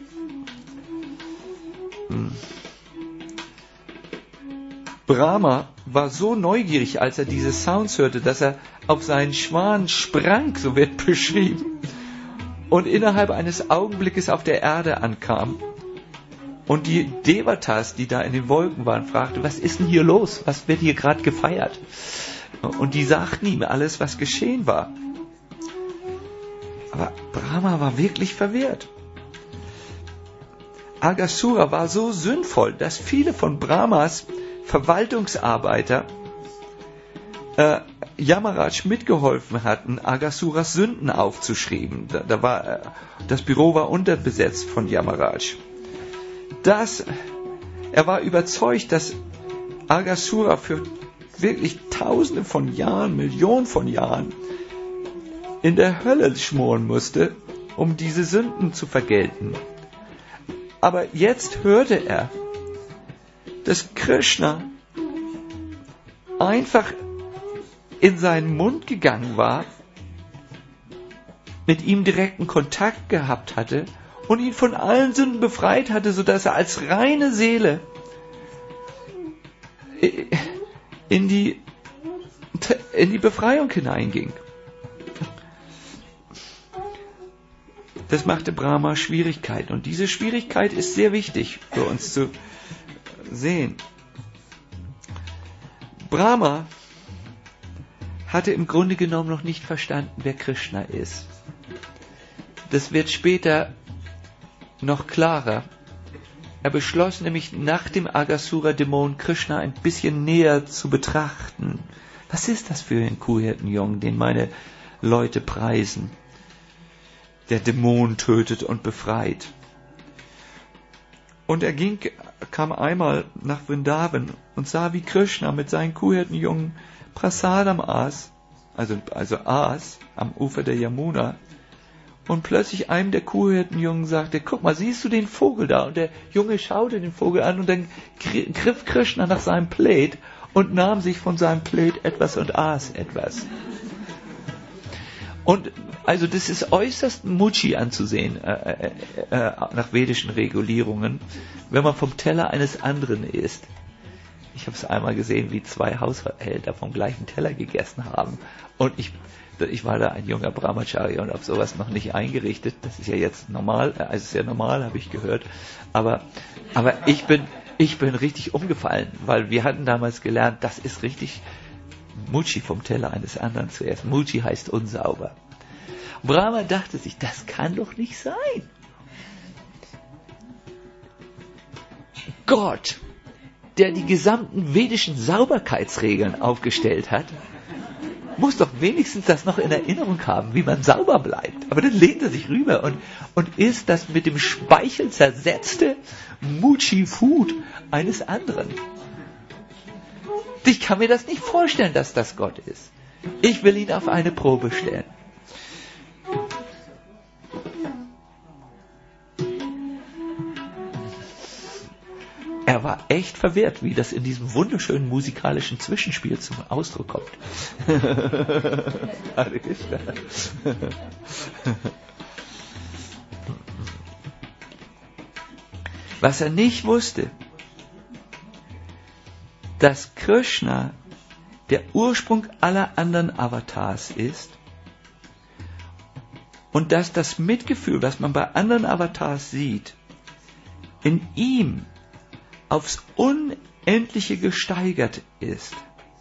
Brahma war so neugierig, als er diese Sounds hörte, dass er auf seinen Schwan sprang, so wird beschrieben, und innerhalb eines Augenblickes auf der Erde ankam. Und die Devatas, die da in den Wolken waren, fragte, was ist denn hier los? Was wird hier gerade gefeiert? Und die sagten ihm alles, was geschehen war. Aber Brahma war wirklich verwirrt. Aghasura war so sündvoll, dass viele von Brahmas Verwaltungsarbeiter Yamaraj mitgeholfen hatten, Aghasuras Sünden aufzuschreiben. Das Büro war unterbesetzt von Yamaraj. Er war überzeugt, dass Aghasura für wirklich Tausende von Jahren, Millionen von Jahren in der Hölle schmoren musste, um diese Sünden zu vergelten. Aber jetzt hörte er, dass Krishna einfach in seinen Mund gegangen war mit ihm direkten Kontakt gehabt hatte und ihn von allen Sünden befreit hatte, sodass er als reine Seele in die Befreiung hineinging. Das machte Brahma Schwierigkeiten. Und diese Schwierigkeit ist sehr wichtig für uns zu sehen. Brahma hatte im Grunde genommen noch nicht verstanden, wer Krishna ist. Das wird später noch klarer. Er beschloss nämlich nach dem Aghasura-Dämon Krishna ein bisschen näher zu betrachten. Was ist das für ein Kuhhirtenjungen, den meine Leute preisen? Der Dämon tötet und befreit. Und er kam einmal nach Vrindavan und sah, wie Krishna mit seinen Kuhhirtenjungen Prasadam aß, also aß am Ufer der Yamuna. Und plötzlich einem der Kuhhirtenjungen sagte, guck mal, siehst du den Vogel da? Und der Junge schaute den Vogel an und dann griff Krishna nach seinem Plaid und nahm sich von seinem Plaid etwas und aß etwas. Und also das ist äußerst mutschi anzusehen, nach vedischen Regulierungen, wenn man vom Teller eines anderen isst. Ich habe es einmal gesehen, wie 2 Haushälter vom gleichen Teller gegessen haben. Und ich war da ein junger Brahmachari und habe sowas noch nicht eingerichtet. Das ist ja jetzt normal, also ist ja normal, habe ich gehört. Aber ich bin richtig umgefallen, weil wir hatten damals gelernt, das ist richtig mutschi vom Teller eines anderen zu essen. Mutschi heißt unsauber. Brahma dachte sich, das kann doch nicht sein. Gott, der die gesamten vedischen Sauberkeitsregeln aufgestellt hat, muss doch wenigstens das noch in Erinnerung haben, wie man sauber bleibt. Aber dann lehnt er sich rüber und isst das mit dem Speichel zersetzte Muchi-Food eines anderen. Ich kann mir das nicht vorstellen, dass das Gott ist. Ich will ihn auf eine Probe stellen. Er war echt verwirrt, wie das in diesem wunderschönen musikalischen Zwischenspiel zum Ausdruck kommt. Was er nicht wusste, dass Krishna der Ursprung aller anderen Avatars ist und dass das Mitgefühl, was man bei anderen Avatars sieht, in ihm aufs Unendliche gesteigert ist.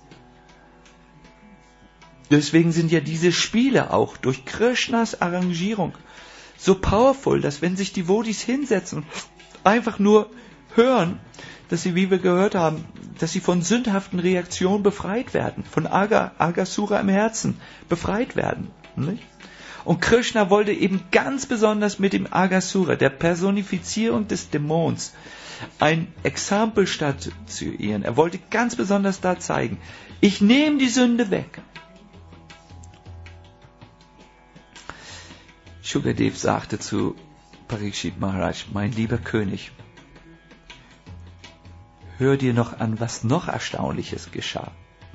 Deswegen sind ja diese Spiele auch durch Krishnas Arrangierung so powerful, dass wenn sich die Devotees hinsetzen und einfach nur hören, dass sie, wie wir gehört haben, dass sie von sündhaften Reaktionen befreit werden, von Aghasura im Herzen befreit werden. Nicht? Und Krishna wollte eben ganz besonders mit dem Aghasura, der Personifizierung des Dämons, ein Exempel statuieren. Er wollte ganz besonders da zeigen, ich nehme die Sünde weg. Shukadev sagte zu Parikshit Maharaj, mein lieber König, hör dir noch an, was noch Erstaunliches geschah.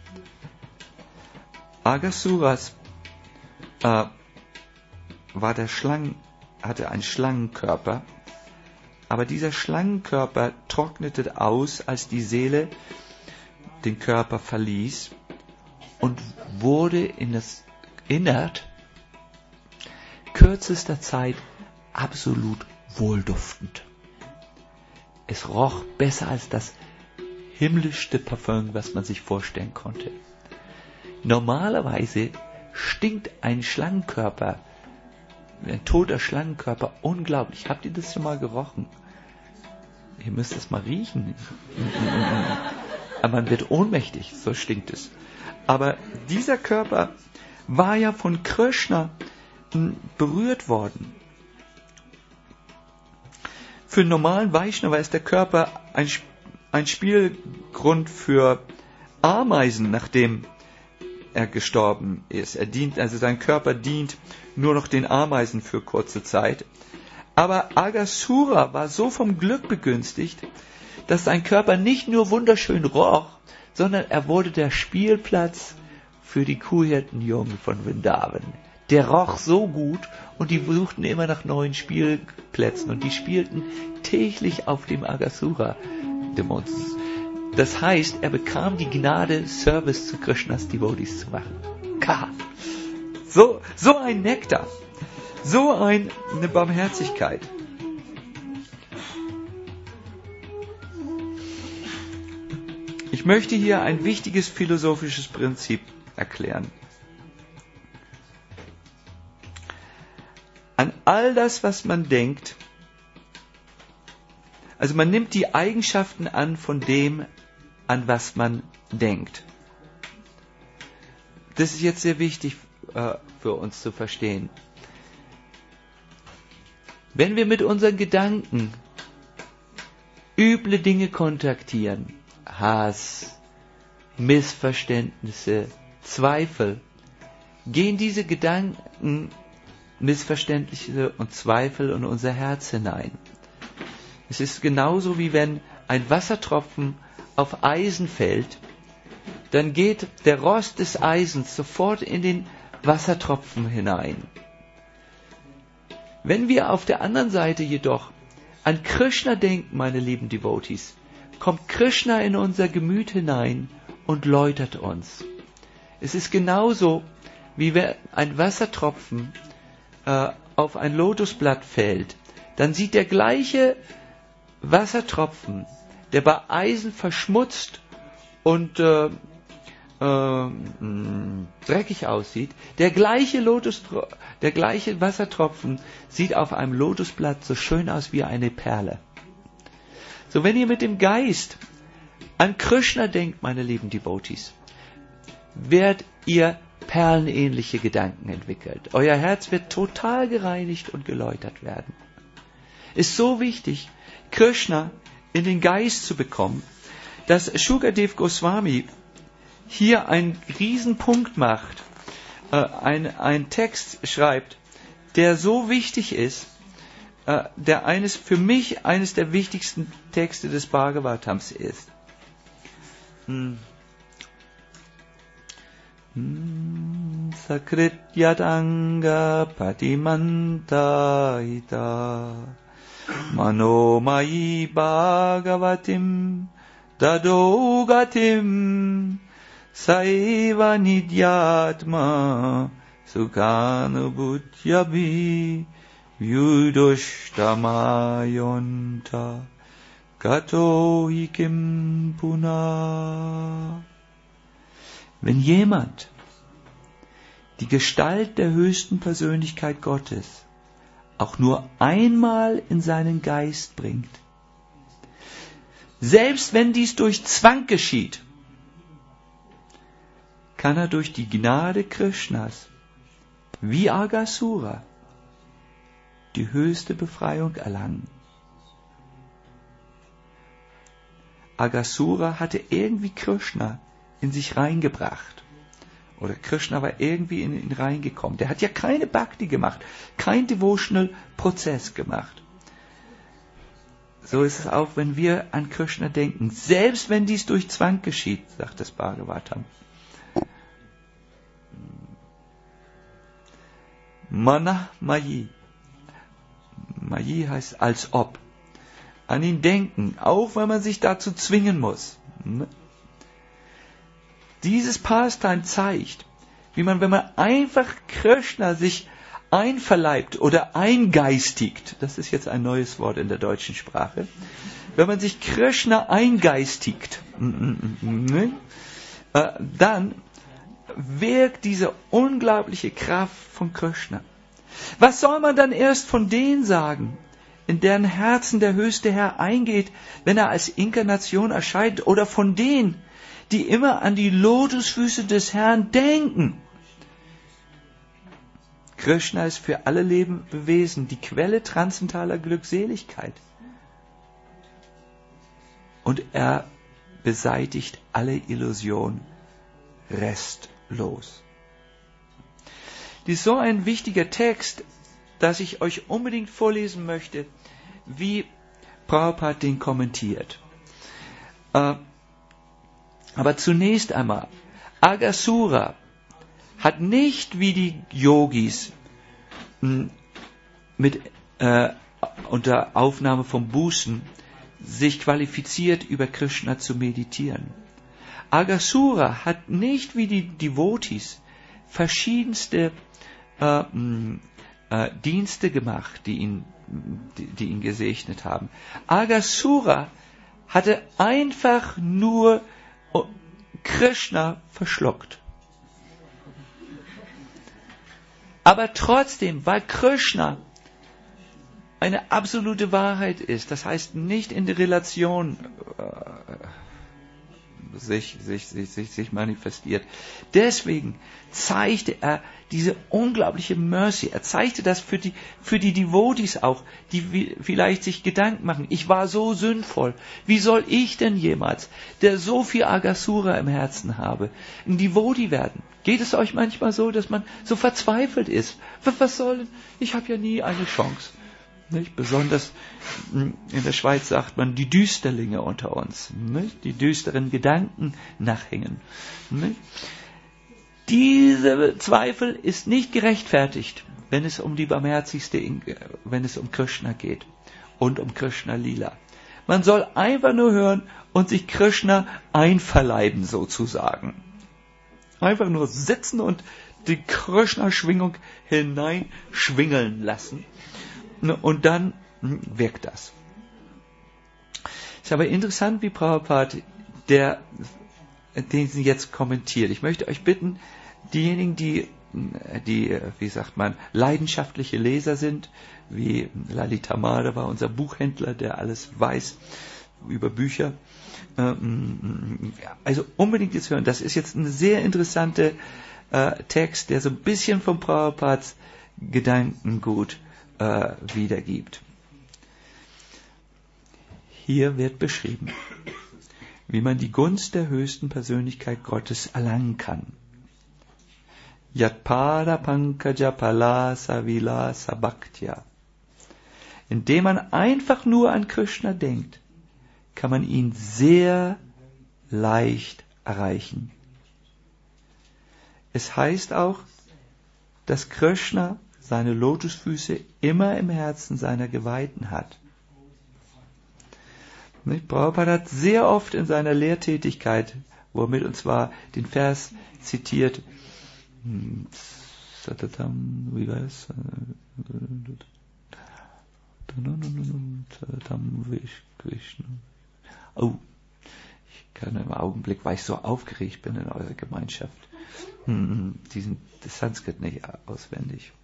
Aghasuras hatte einen Schlangenkörper, aber dieser Schlangenkörper trocknete aus, als die Seele den Körper verließ und wurde innerhalb kürzester Zeit absolut wohlduftend. Es roch besser als das himmlischste Parfüm, was man sich vorstellen konnte. Normalerweise stinkt ein Schlangenkörper, ein toter Schlangenkörper, unglaublich. Habt ihr das schon mal gerochen? Ihr müsst es mal riechen. Aber man wird ohnmächtig, so stinkt es. Aber dieser Körper war ja von Krishna berührt worden. Für einen normalen Vaishnava ist der Körper ein Spielgrund für Ameisen, nachdem er gestorben ist. Sein Körper dient nur noch den Ameisen für kurze Zeit. Aber Aghasura war so vom Glück begünstigt, dass sein Körper nicht nur wunderschön roch, sondern er wurde der Spielplatz für die Kuhhirtenjungen von Vrindavan. Der roch so gut und die suchten immer nach neuen Spielplätzen und die spielten täglich auf dem Aghasura Demonstrations. Das heißt, er bekam die Gnade, Service zu Krishnas Devotees zu machen. So ein Nektar, so eine Barmherzigkeit. Ich möchte hier ein wichtiges philosophisches Prinzip erklären. An all das, was man denkt, also man nimmt die Eigenschaften an von dem, an was man denkt. Das ist jetzt sehr wichtig für uns zu verstehen. Wenn wir mit unseren Gedanken üble Dinge kontaktieren, Hass, Missverständnisse, Zweifel, gehen diese Gedanken, Missverständnisse und Zweifel in unser Herz hinein. Es ist genauso wie wenn ein Wassertropfen auf Eisen fällt, dann geht der Rost des Eisens sofort in den Wassertropfen hinein. Wenn wir auf der anderen Seite jedoch an Krishna denken, meine lieben Devotees, kommt Krishna in unser Gemüt hinein und läutert uns. Es ist genauso, wie wenn ein Wassertropfen auf ein Lotusblatt fällt, dann sieht der gleiche Wassertropfen, der bei Eisen verschmutzt und dreckig aussieht, der gleiche Wassertropfen sieht auf einem Lotusblatt so schön aus wie eine Perle. So, wenn ihr mit dem Geist an Krishna denkt, meine lieben Devotees, werdet ihr perlenähnliche Gedanken entwickelt. Euer Herz wird total gereinigt und geläutert werden. Ist so wichtig, Krishna in den Geist zu bekommen, dass Shukadev Goswami hier einen Riesenpunkt macht, einen Text schreibt, der so wichtig ist, der für mich eines der wichtigsten Texte des Bhagavatams ist. Sakrityatanga patimanta ita manomai bhagavatim dadogatim saiva nidyatma sukhanubhutyabi Yudoshtamayonta gato hikim puna. Wenn jemand die Gestalt der höchsten Persönlichkeit Gottes auch nur einmal in seinen Geist bringt, selbst wenn dies durch Zwang geschieht, kann er durch die Gnade Krishnas wie Aghasura die höchste Befreiung erlangen. Aghasura hatte irgendwie Krishna in sich reingebracht. Oder Krishna war irgendwie in ihn reingekommen. Der hat ja keine Bhakti gemacht, kein Devotional Prozess gemacht. So ist es auch, wenn wir an Krishna denken. Selbst wenn dies durch Zwang geschieht, sagt das Bhagavatam. Mana Mayi. Mayi heißt als ob. An ihn denken, auch wenn man sich dazu zwingen muss. Dieses Pastime zeigt, wie man, wenn man einfach Krishna sich einverleibt oder eingeistigt, das ist jetzt ein neues Wort in der deutschen Sprache, wenn man sich Krishna eingeistigt, dann wirkt diese unglaubliche Kraft von Krishna. Was soll man dann erst von denen sagen, in deren Herzen der höchste Herr eingeht, wenn er als Inkarnation erscheint, oder von denen, die immer an die Lotusfüße des Herrn denken? Krishna ist für alle Lebewesen die Quelle transzendentaler Glückseligkeit. Und er beseitigt alle Illusion restlos. Dies ist so ein wichtiger Text, dass ich euch unbedingt vorlesen möchte, wie Prabhupada den kommentiert. Aber zunächst einmal, Aghasura hat nicht wie die Yogis unter Aufnahme von Bußen sich qualifiziert, über Krishna zu meditieren. Aghasura hat nicht wie die Devotees verschiedenste Dienste gemacht, die ihn gesegnet haben. Aghasura hatte einfach nur Krishna verschluckt. Aber trotzdem, weil Krishna eine absolute Wahrheit ist, das heißt nicht in der Relation sich manifestiert. Deswegen zeigte er diese unglaubliche Mercy. Er zeigte das für die Devotees auch, die vielleicht sich Gedanken machen. Ich war so sündvoll. Wie soll ich denn jemals, der so viel Aghasura im Herzen habe, ein Devotee werden? Geht es euch manchmal so, dass man so verzweifelt ist? Was soll denn? Ich habe ja nie eine Chance. Nicht? Besonders in der Schweiz sagt man, die Düsterlinge unter uns, nicht? Die düsteren Gedanken nachhängen. Nicht? Diese Zweifel ist nicht gerechtfertigt, wenn es um die barmherzigste, wenn es um Krishna geht und um Krishna Lila. Man soll einfach nur hören und sich Krishna einverleiben sozusagen. Einfach nur sitzen und die Krishna-Schwingung hineinschwingeln lassen. Und dann wirkt das. Ist aber interessant, wie Prabhupada den Sie jetzt kommentiert. Ich möchte euch bitten, diejenigen, die wie sagt man, leidenschaftliche Leser sind, wie Lalita Madhava, unser Buchhändler, der alles weiß über Bücher, also unbedingt jetzt hören. Das ist jetzt ein sehr interessanter Text, der so ein bisschen von Prabhupads Gedankengut wiedergibt. Hier wird beschrieben, wie man die Gunst der höchsten Persönlichkeit Gottes erlangen kann. Yatpada Pankaja Palasa Vilasa Bhaktya. Indem man einfach nur an Krishna denkt, kann man ihn sehr leicht erreichen. Es heißt auch, dass Krishna seine Lotusfüße immer im Herzen seiner Geweihten hat. Prabhupada hat sehr oft in seiner Lehrtätigkeit, wo er mit uns war, den Vers zitiert, wie war es? Oh, ich kann im Augenblick, weil ich so aufgeregt bin in eurer Gemeinschaft, das Sanskrit nicht auswendig.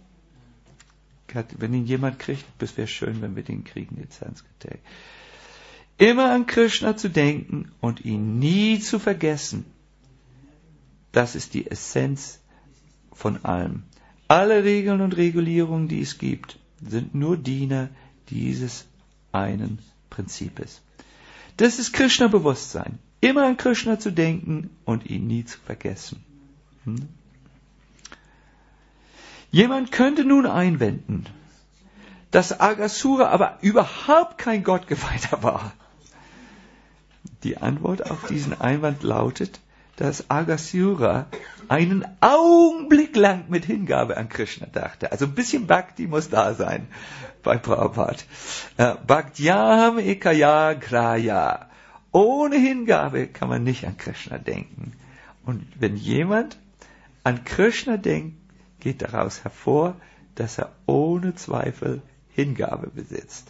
Wenn ihn jemand kriegt, es wäre schön, wenn wir den kriegen, den Sanskrit. Immer an Krishna zu denken und ihn nie zu vergessen, das ist die Essenz von allem. Alle Regeln und Regulierungen, die es gibt, sind nur Diener dieses einen Prinzips. Das ist Krishna-Bewusstsein. Immer an Krishna zu denken und ihn nie zu vergessen. Jemand könnte nun einwenden, dass Aghasura aber überhaupt kein Gottgeweihter war. Die Antwort auf diesen Einwand lautet, dass Aghasura einen Augenblick lang mit Hingabe an Krishna dachte. Also ein bisschen Bhakti muss da sein bei Prabhupada. Bhaktyam ekaya graya. Ohne Hingabe kann man nicht an Krishna denken. Und wenn jemand an Krishna denkt, geht daraus hervor, dass er ohne Zweifel Hingabe besitzt.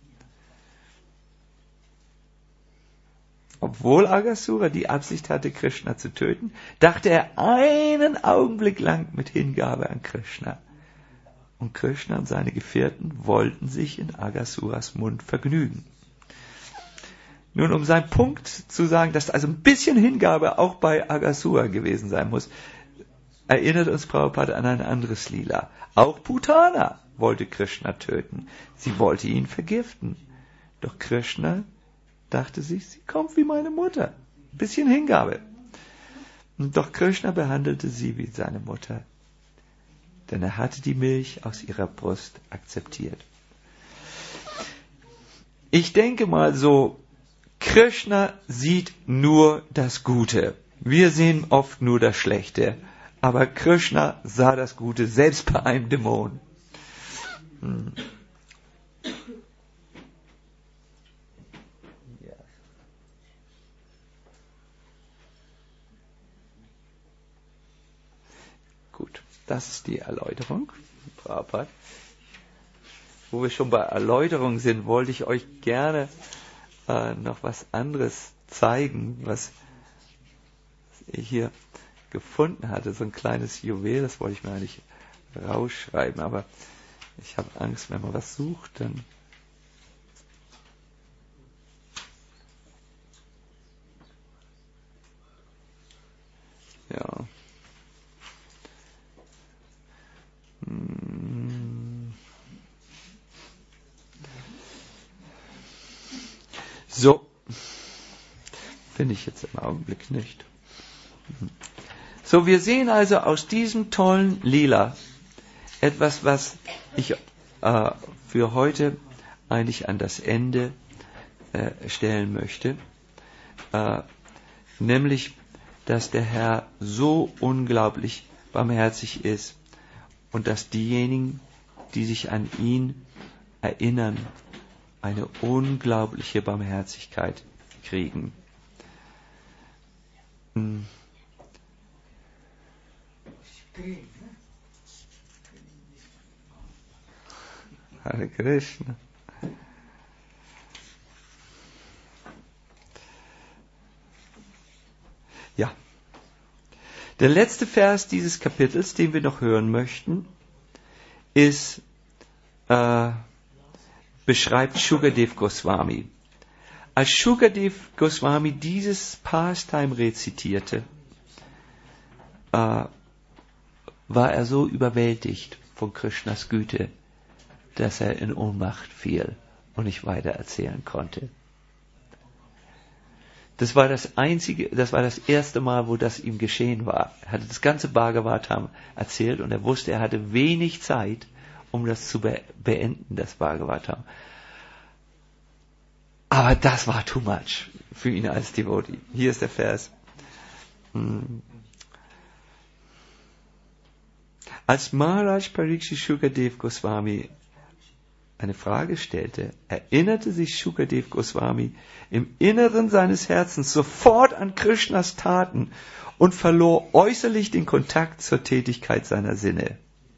Obwohl Aghasura die Absicht hatte, Krishna zu töten, dachte er einen Augenblick lang mit Hingabe an Krishna. Und Krishna und seine Gefährten wollten sich in Aghasuras Mund vergnügen. Nun, um seinen Punkt zu sagen, dass also ein bisschen Hingabe auch bei Aghasura gewesen sein muss, erinnert uns Prabhupada an ein anderes Lila. Auch Putana wollte Krishna töten. Sie wollte ihn vergiften. Doch Krishna dachte sich, sie kommt wie meine Mutter. Ein bisschen Hingabe. Doch Krishna behandelte sie wie seine Mutter. Denn er hatte die Milch aus ihrer Brust akzeptiert. Ich denke mal so, Krishna sieht nur das Gute. Wir sehen oft nur das Schlechte Aber Krishna sah das Gute selbst bei einem Dämon. Gut, das ist die Erläuterung. Wo wir schon bei Erläuterung sind, wollte ich euch gerne noch was anderes zeigen, was ich hier gefunden hatte. So ein kleines Juwel, das wollte ich mir eigentlich rausschreiben, aber ich habe Angst, wenn man was sucht, dann... Ja. So. Finde ich jetzt im Augenblick nicht. So, wir sehen also aus diesem tollen Lila etwas, was ich für heute eigentlich an das Ende stellen möchte. Nämlich, dass der Herr so unglaublich barmherzig ist und dass diejenigen, die sich an ihn erinnern, eine unglaubliche Barmherzigkeit kriegen. Hare Krishna. Ja. Der letzte Vers dieses Kapitels, den wir noch hören möchten, ist beschreibt Shukadev Goswami. Als Shukadev Goswami dieses Pastime rezitierte, war er so überwältigt von Krishnas Güte, dass er in Ohnmacht fiel und nicht weiter erzählen konnte. Das war das erste Mal, wo das ihm geschehen war. Er hatte das ganze Bhagavatam erzählt und er wusste, er hatte wenig Zeit, um das zu beenden, das Bhagavatam. Aber das war too much für ihn als Devotee. Hier ist der Vers. Als Maharaj Parikshit Shukadev Goswami eine Frage stellte, erinnerte sich Shukadev Goswami im Inneren seines Herzens sofort an Krishnas Taten und verlor äußerlich den Kontakt zur Tätigkeit seiner Sinne.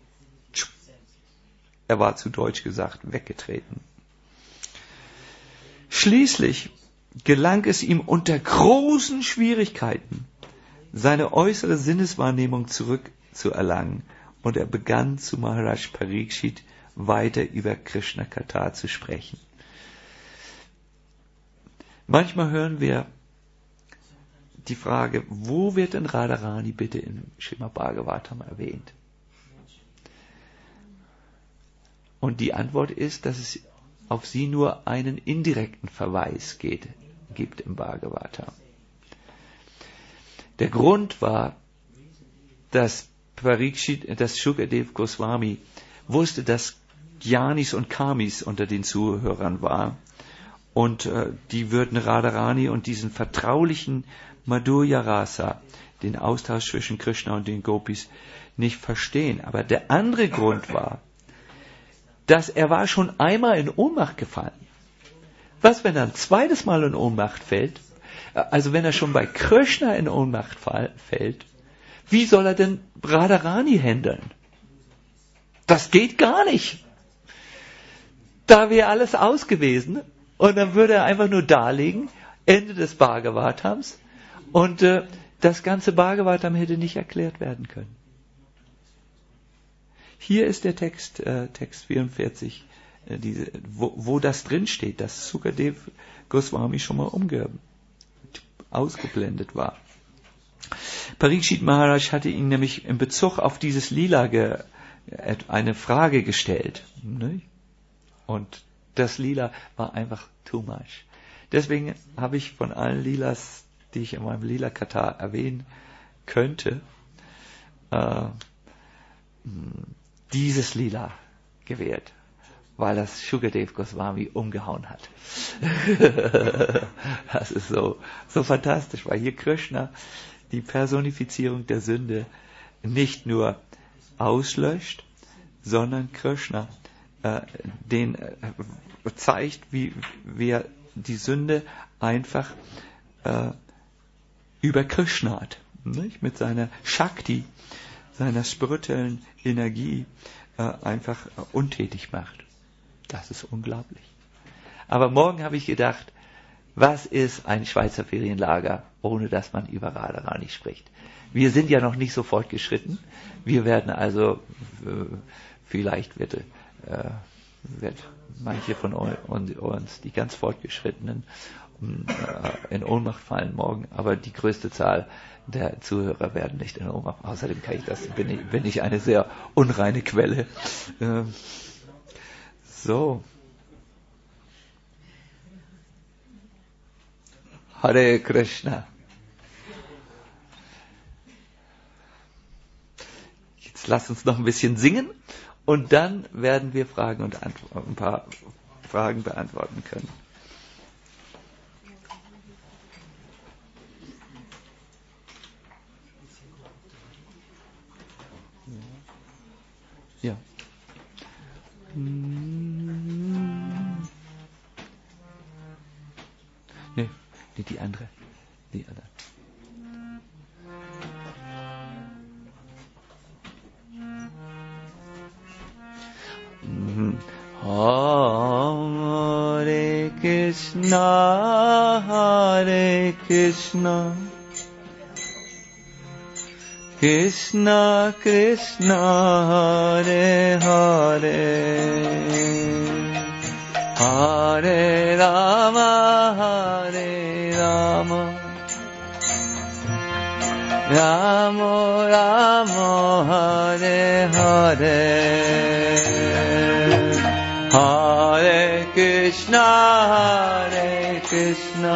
Er war zu Deutsch gesagt weggetreten. Schließlich gelang es ihm unter großen Schwierigkeiten, seine äußere Sinneswahrnehmung zurückzuerlangen und er begann zu Maharaj Parikshit weiter über Krishna Katha zu sprechen. Manchmal hören wir die Frage, wo wird denn Radharani bitte im Srimad Bhagavatam erwähnt? Und die Antwort ist, dass es auf sie nur einen indirekten Verweis gibt im Bhagavatam. Der Grund war, dass Shukadev Goswami wusste, dass Jnanis und Kamis unter den Zuhörern waren und die würden Radharani und diesen vertraulichen Madhurya Rasa, den Austausch zwischen Krishna und den Gopis, nicht verstehen. Aber der andere Grund war, dass er war schon einmal in Ohnmacht gefallen. Was, wenn er ein zweites Mal in Ohnmacht fällt? Also wenn er schon bei Krishna in Ohnmacht fällt, wie soll er denn Radharani handeln? Das geht gar nicht. Da wäre alles aus gewesen und dann würde er einfach nur darlegen, Ende des Bhagavatams und das ganze Bhagavatam hätte nicht erklärt werden können. Hier ist der Text 44, wo das drin steht, dass Shukadev Goswami schon mal ausgeblendet war. Parikshit Maharaj hatte ihn nämlich in Bezug auf dieses Lila eine Frage gestellt. Ne? Und das Lila war einfach too much. Deswegen habe ich von allen Lilas, die ich in meinem Lila Katha erwähnen könnte, dieses Lila gewählt, weil das Shukadev Goswami umgehauen hat. Das ist so fantastisch, weil hier Krishna, die Personifizierung der Sünde, nicht nur auslöscht, sondern Krishna zeigt, wie er die Sünde einfach über Krishna hat, nicht? Mit seiner Shakti, seiner spirituellen Energie einfach untätig macht. Das ist unglaublich. Aber morgen habe ich gedacht, was ist ein Schweizer Ferienlager, ohne dass man über Radharani spricht? Wir sind ja noch nicht so fortgeschritten. Wir werden also, vielleicht wird manche von uns, die ganz Fortgeschrittenen, in Ohnmacht fallen morgen, aber die größte Zahl der Zuhörer werden nicht in Ohnmacht. Außerdem bin ich eine sehr unreine Quelle. So. Hare Krishna. Jetzt lasst uns noch ein bisschen singen und dann werden wir Fragen und ein paar Fragen beantworten können. Ja. Nee, die andere. Die andere. Hare Krishna, Hare Krishna, Krishna Krishna, Hare Hare, Hare Rama, Hare Rama, Rama Rama, Hare Hare, Hare Krishna, Hare Krishna,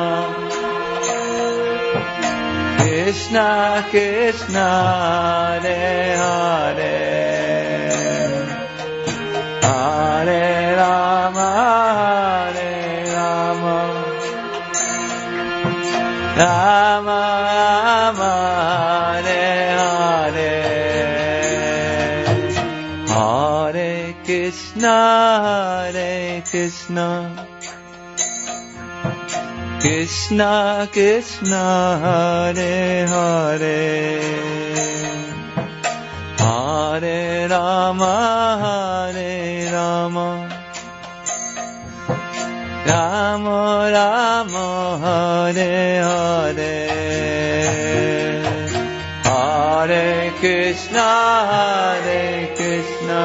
Krishna Krishna, Hare Hare, Hare Rama, Hare Rama, Rama Rama, Hare Hare, Hare Krishna, Hare Krishna, Krishna Krishna, Hare Hare, Hare Rama, Hare Rama, Rama Rama, Hare Hare, Hare Krishna, Hare Krishna,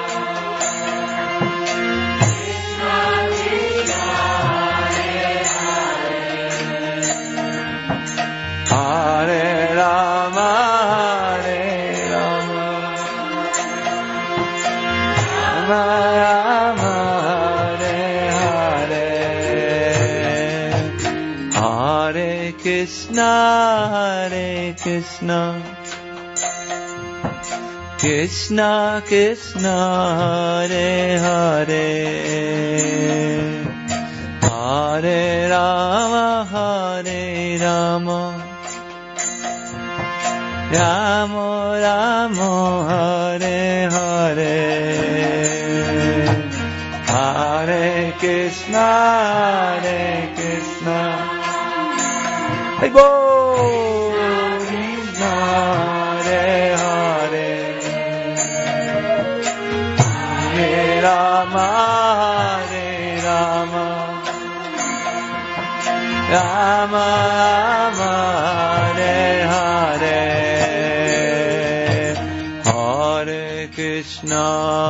Hare Rama, Hare Rama, Rama Rama, Hare Hare, Hare Krishna, Hare Krishna, Krishna Krishna, Hare Hare, Hare Rama, Hare Rama, Rama Rama, Hare Hare, Hare Krishna, Hare Krishna, Hare Krishna, Hare Hare, Hare Rama, Hare Rama, Rama Rama, Hare Hare, Hare Krishna,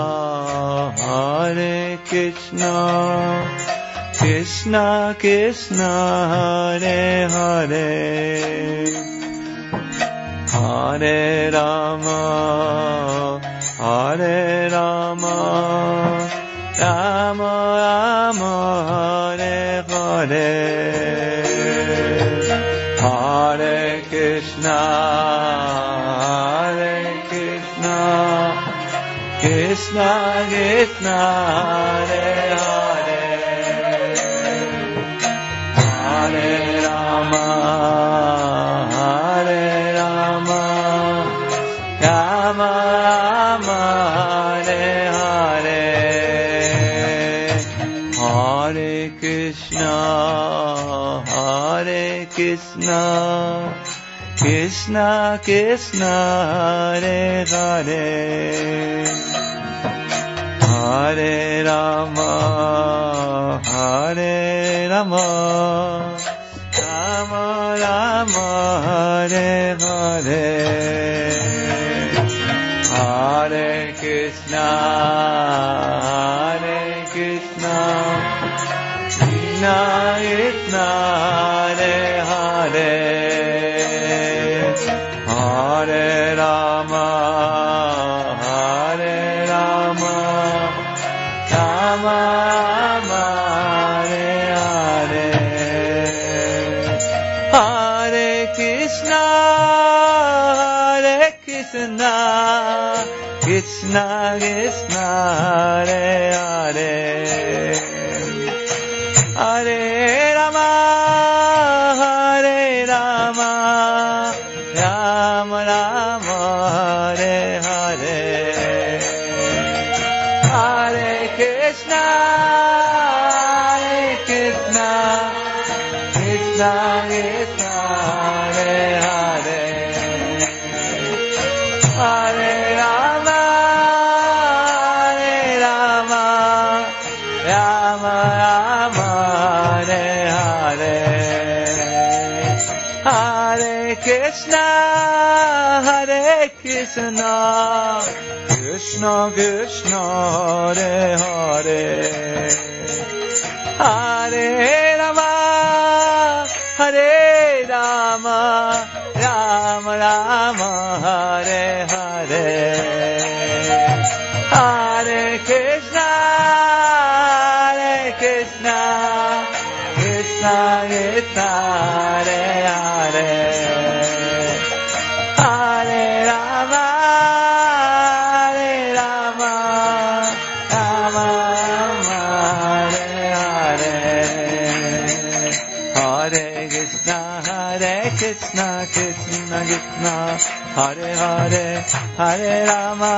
Hare Krishna, Krishna Krishna, Hare Hare, Hare Rama, Hare Rama, Rama Rama, Hare Hare, Hare Krishna, Hare Krishna, Krishna Krishna, Hare Hare, Hare Rama, Hare Rama, Rama Hare Hare Hare Krishna Krishna Krishna Hare Hare Hare Rama Rama Rama Hare Hare Hare Krishna Krishna Krishna Hare Hare Hare Rama Rama Rama Hare Hare Hare Krishna Krishna Krishna Hare Hare Hare Rama Rama Rama Hare Hare Hare Krishna Krishna Krishna Hare Hare Hare Rama Rama Rama Hare Hare Hare Krishna Krishna Krishna Hare Hare Hare Rama Rama Rama Hare Hare Hare Krishna Krishna Krishna Hare Hare Hare Rama Rama Hare Hare Hare Krishna Krishna Krishna Hare Hare Hare Rama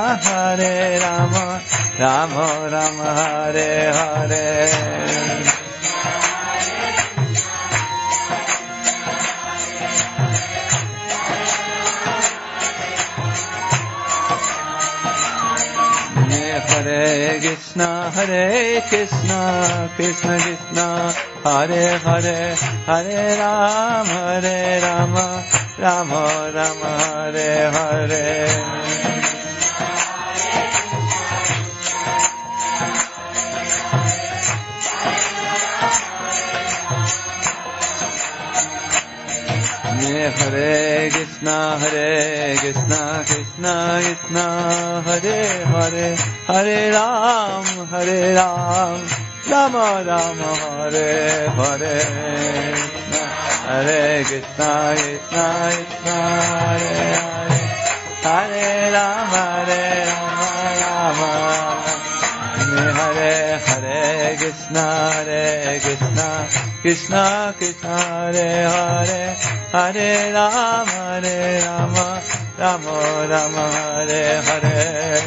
Rama Rama Hare Hare Hare Krishna Krishna Krishna Hare Hare Hare Rama Rama Rama Hare Hare Hare Krishna Krishna Krishna Hare Hare Hare Rama Rama Rama Hare Hare Hare Krishna Krishna Hare Hare Hare Rama Rama Hare Hare Krishna Krishna Hare Hare Hare Rama Rama Rama Hare Hare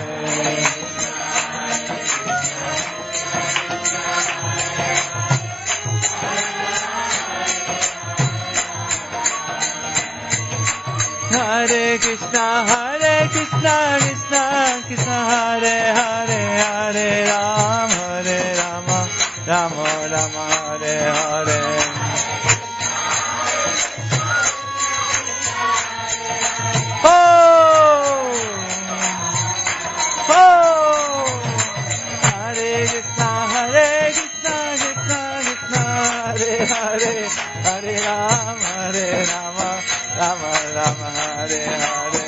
Hare Krishna Krishna Krishna Hare Hare Hare Rama Rama Rama Hare Hare Hare Krishna Krishna Hare Hare Hare Rama Rama Rama Hare Hare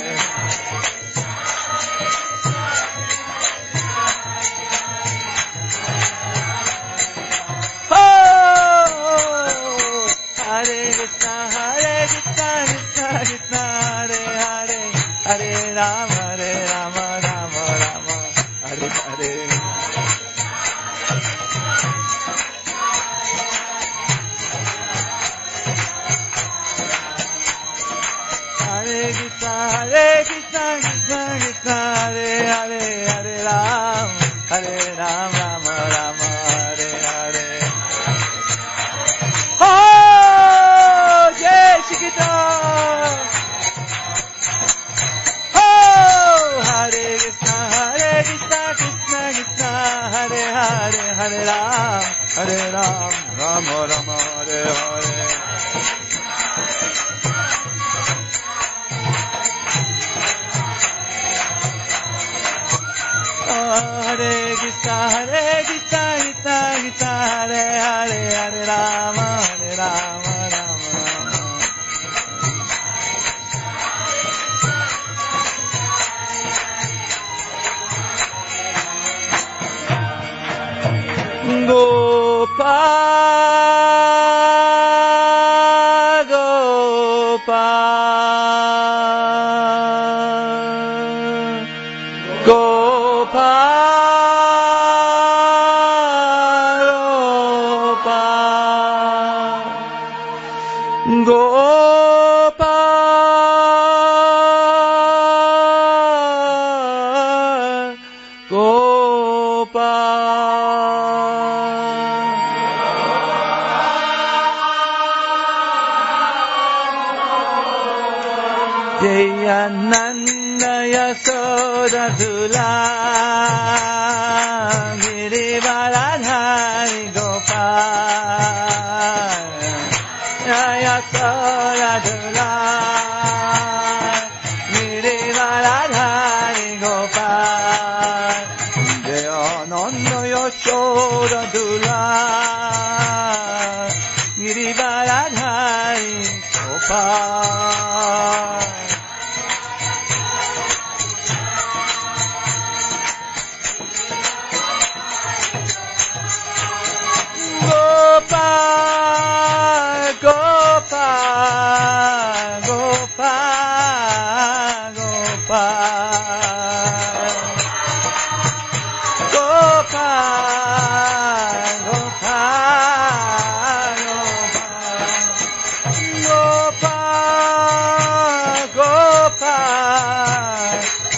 Hare Krishna Krishna Hare Hare Hare Rama Rama Rama Hare Hare Hare Krishna Krishna Hare Hare Hare Ram, Hare Ram, Rama Rama, Hare Hare. Oh, Jai Shri Krishna. Oh, Hare Krishna, Krishna Krishna, Hare Hare, Hare Ram, Rama Rama, Hare Hare. Hare Krishna, Krishna Krishna, Hare Hare, Hare Rama, Rama Rama. Gopal, Gopal, Gopal, Gopal, Gopal. Nanda Yasoda Dula Girivaradhari Gopal Yasoda Dula Girivaradhari Gopal Nanda Yasoda Dula Girivaradhari Gopal. Gopal, Gopal, Gopal, Gopal, Gopal, Gopal, Gopal,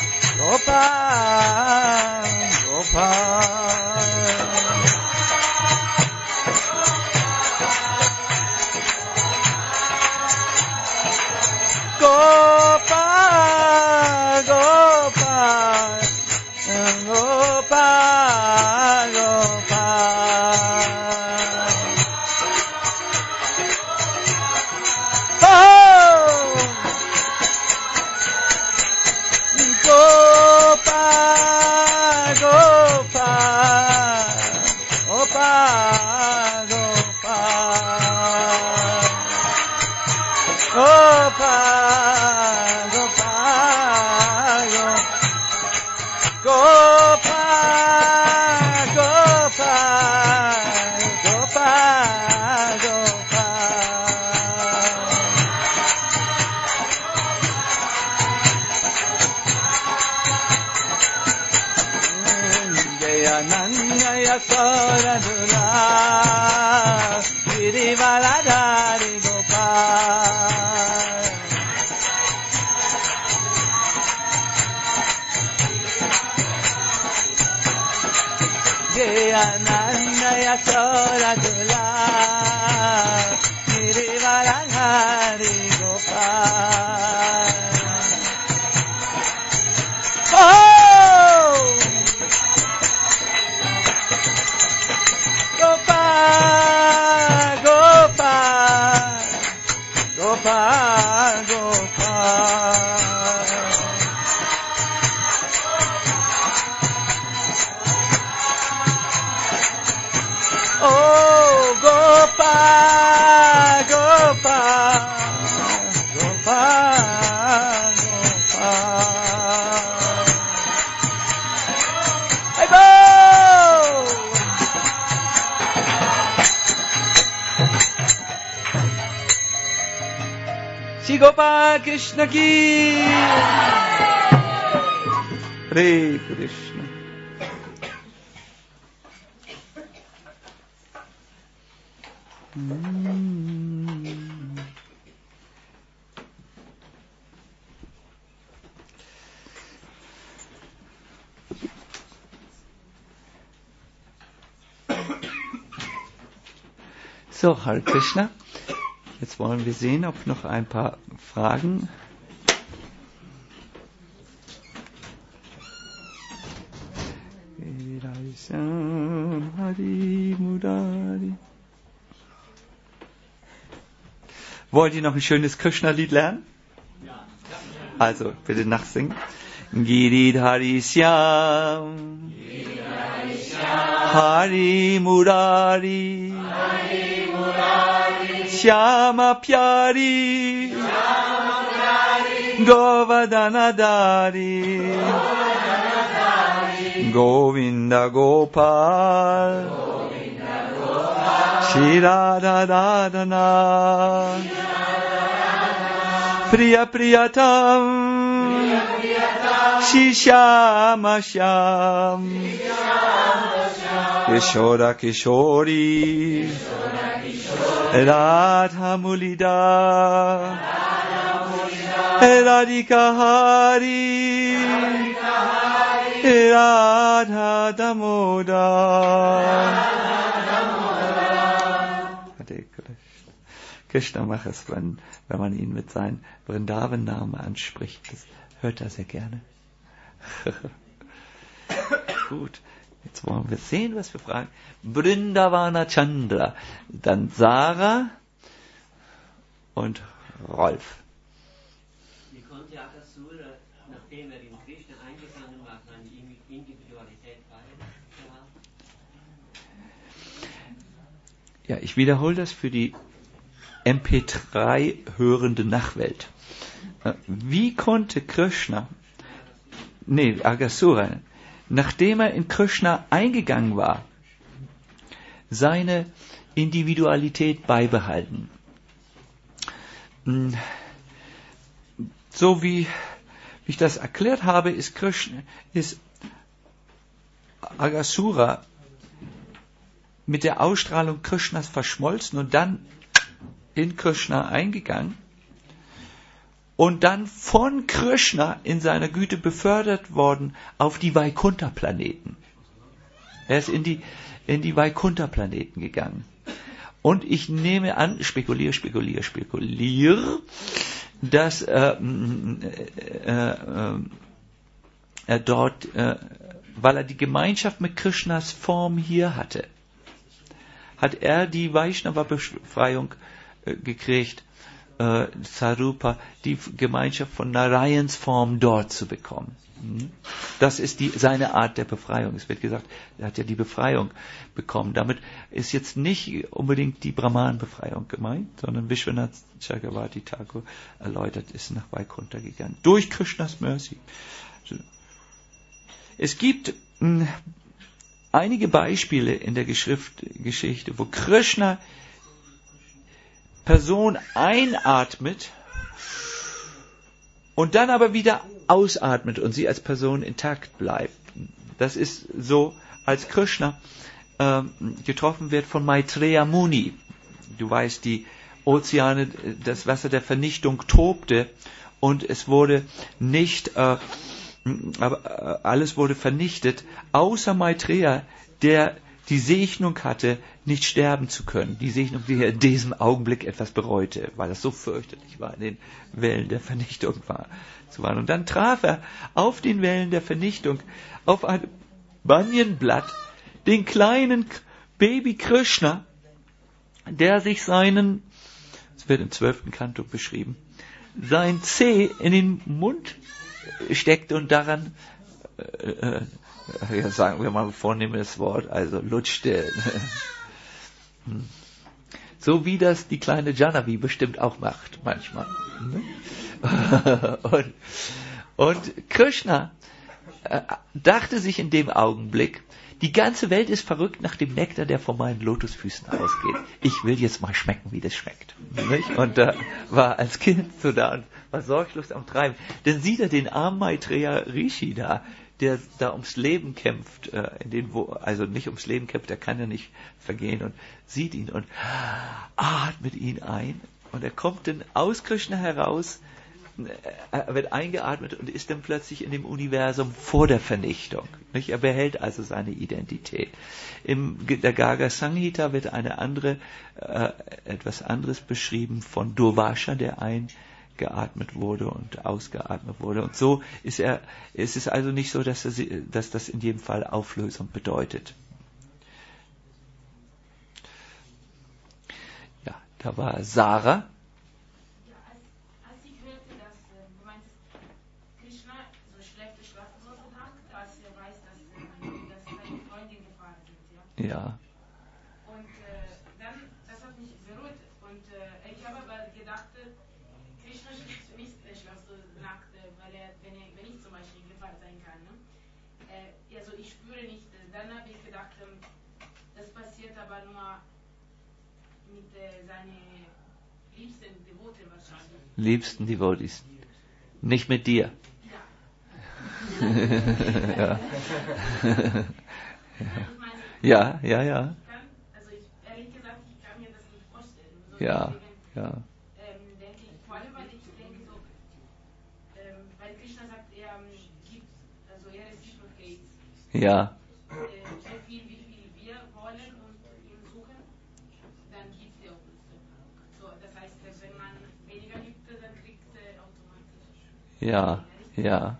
Gopal, Gopal. Gopal, Gopal, Gopal, Gopal. Oh! Gopal, Gopal, Gopal, Gopal. Gopal, Gopal, Gopal, Gopal, Gopal, Gopal. Jayananda Yasoda Dula Girivaradhari Gopal. Jayananda Yasoda Dula Girivaradhari Gopal. Oh! Gopal, Gopal, Gopal, Gopal. Oh, Gopal, Gopal, Gopal, Gopal. Hey, go! Shri Gopal Krishna ki Hare Krishna. So, Hare Krishna. Jetzt wollen wir sehen, ob noch ein paar Fragen. Wollt ihr noch ein schönes Krishna-Lied lernen? Ja. Also, bitte nachsingen. Giridhari Shyam, Hari Murari, Shyama Pyari, Govardhanadari, Govinda Gopal, Shri Radha Radhana, Priya Priyatam, Shri Shyama Shyam, Kishora Kishori, Radha Mulida, Radhika Hari, Radha Damodar. Krishna macht es, wenn man ihn mit seinem Vrindavan-Namen anspricht. Das hört er sehr gerne. Gut, jetzt wollen wir sehen, was wir fragen. Vrindavana Chandra, dann Sarah und Rolf. Wie konnte Akasura, nachdem er in Krishna eingegangen war, seine Individualität beibehalten? Ja, ich wiederhole das für die MP3 hörende Nachwelt. Wie konnte Aghasura, nachdem er in Krishna eingegangen war, seine Individualität beibehalten? So wie ich das erklärt habe, ist Aghasura mit der Ausstrahlung Krishnas verschmolzen und dann in Krishna eingegangen und dann von Krishna in seiner Güte befördert worden auf die Vaikuntha-Planeten. Er ist in die Vaikuntha-Planeten gegangen. Und ich nehme an, spekuliere, dass er dort, weil er die Gemeinschaft mit Krishnas Form hier hatte, hat er die Vaishnava-Befreiung gekriegt, Sarupa, die Gemeinschaft von Narayans Form dort zu bekommen. Das ist seine Art der Befreiung. Es wird gesagt, er hat ja die Befreiung bekommen. Damit ist jetzt nicht unbedingt die Brahman-Befreiung gemeint, sondern Vishwanath Chakravarti Thakur erläutert, ist nach Vaikuntha gegangen. Durch Krishnas Mercy. Es gibt einige Beispiele in der Geschichte, wo Krishna Person einatmet und dann aber wieder ausatmet und sie als Person intakt bleibt. Das ist so, als Krishna getroffen wird von Maitreya Muni. Du weißt, die Ozeane, das Wasser der Vernichtung tobte und es wurde nicht, aber alles wurde vernichtet, außer Maitreya, der die Segnung hatte, nicht sterben zu können. Die Segnung, die er in diesem Augenblick etwas bereute, weil es so fürchterlich war, in den Wellen der Vernichtung zu waren. Und dann traf er auf den Wellen der Vernichtung, auf einem Banyanblatt, den kleinen Baby Krishna, der sich es wird im 12. Kanto beschrieben, sein Zeh in den Mund steckte und daran sagen wir mal vornehmes Wort, also lutschte. So wie das die kleine Jahnavi bestimmt auch macht, manchmal. Und Krishna dachte sich in dem Augenblick, die ganze Welt ist verrückt nach dem Nektar, der von meinen Lotusfüßen ausgeht. Ich will jetzt mal schmecken, wie das schmeckt. Und war als Kind so da und war sorglos am Treiben. Dann sieht er den armen Maitreya Rishi da, der da ums Leben kämpft, also nicht ums Leben kämpft, der kann ja nicht vergehen, und sieht ihn und atmet ihn ein. Und er kommt dann aus Krishna heraus er wird eingeatmet und ist dann plötzlich in dem Universum vor der Vernichtung. Nicht? Er behält also seine Identität. Der Garga Samhita wird etwas anderes beschrieben von Durvasha, der eingeatmet wurde und ausgeatmet wurde. Und so ist es ist also nicht so, dass das in jedem Fall Auflösung bedeutet. Ja, da war Sarah. Ja. Und dann, das hat mich berührt. Und ich habe aber gedacht, Krishna schläft nicht so nackt, weil wenn ich zum Beispiel in Gefahr sein kann. Ne? Also ich spüre nicht. Dann habe ich gedacht, das passiert aber nur mit seinen liebsten Devoten wahrscheinlich. Liebsten Devotees. Nicht mit dir. Ja. Ja. Ja. Also ehrlich gesagt, ich kann mir das nicht vorstellen. So Ja. Denke ich, vor allem, weil ich denke so, weil Krishna sagt, er reciprocates. Ja. So viel, wie viel wir wollen und ihn suchen, dann gibt er uns. So, das heißt, wenn man weniger gibt, dann kriegt er automatisch. Ja.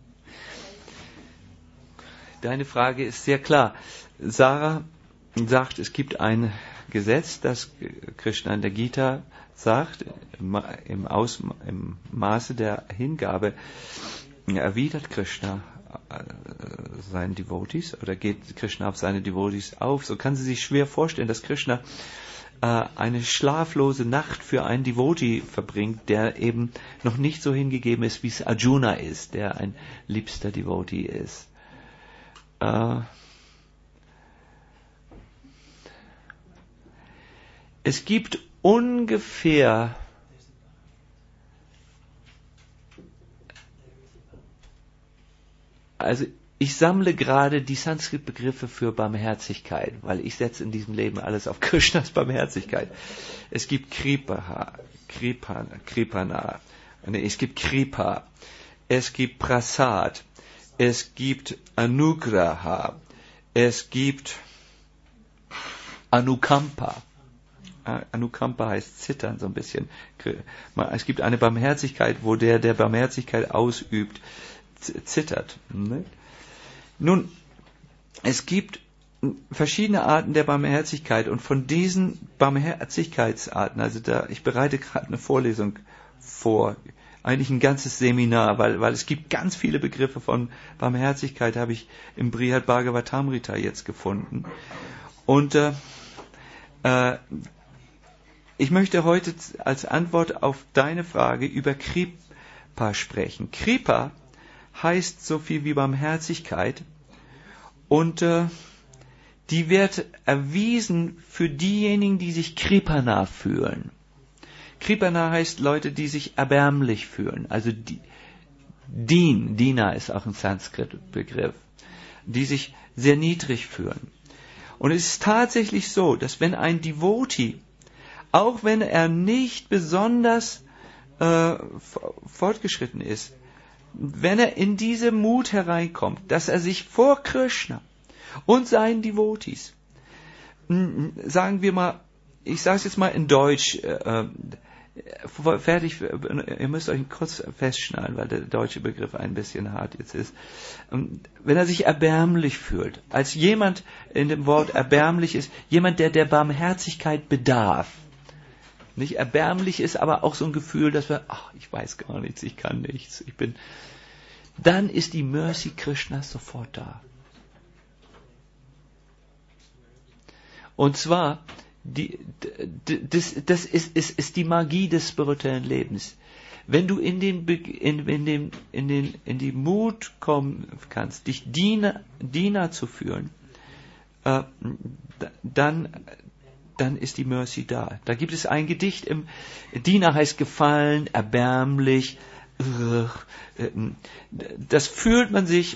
Deine Frage ist sehr klar. Sarah sagt, es gibt ein Gesetz, das Krishna in der Gita sagt, im Maße der Hingabe erwidert Krishna seinen Devotees oder geht Krishna auf seine Devotees auf. So kann sie sich schwer vorstellen, dass Krishna eine schlaflose Nacht für einen Devotee verbringt, der eben noch nicht so hingegeben ist, wie es Arjuna ist, der ein liebster Devotee ist. Es gibt ungefähr ich sammle gerade die Sanskrit-Begriffe für Barmherzigkeit, weil ich setze in diesem Leben alles auf Krishnas Barmherzigkeit. Es gibt Kripana, es gibt Kripa, es gibt Prasad, es gibt Anugraha, es gibt Anukampa. Anukampa heißt zittern so ein bisschen. Es gibt eine Barmherzigkeit, wo der Barmherzigkeit ausübt, zittert. Nun, es gibt verschiedene Arten der Barmherzigkeit und von diesen Barmherzigkeitsarten, ich bereite gerade eine Vorlesung vor, eigentlich ein ganzes Seminar, weil es gibt ganz viele Begriffe von Barmherzigkeit, habe ich im Brihad Bhagavatamrita jetzt gefunden. Und ich möchte heute als Antwort auf deine Frage über Kripa sprechen. Kripa heißt so viel wie Barmherzigkeit und die wird erwiesen für diejenigen, die sich Kripana fühlen. Kripana heißt Leute, die sich erbärmlich fühlen. Also Dina ist auch ein Sanskrit-Begriff, die sich sehr niedrig fühlen. Und es ist tatsächlich so, dass wenn ein Devotee, auch wenn er nicht besonders fortgeschritten ist, wenn er in diese Mut hereinkommt, dass er sich vor Krishna und seinen Devotees, sagen wir mal, ich sage es jetzt mal in Deutsch, fertig, ihr müsst euch kurz festschnallen, weil der deutsche Begriff ein bisschen hart jetzt ist. Wenn er sich erbärmlich fühlt, als jemand in dem Wort erbärmlich ist, jemand, der Barmherzigkeit bedarf. Nicht erbärmlich ist, aber auch so ein Gefühl, dass ich weiß gar nichts, ich kann nichts, dann ist die Mercy Krishnas sofort da. Und zwar, das ist die Magie des spirituellen Lebens. Wenn du in die Mut kommen kannst, dich Diener zu fühlen, dann ist die Mercy da. Da gibt es ein Gedicht, Diener heißt gefallen, erbärmlich, das fühlt man sich,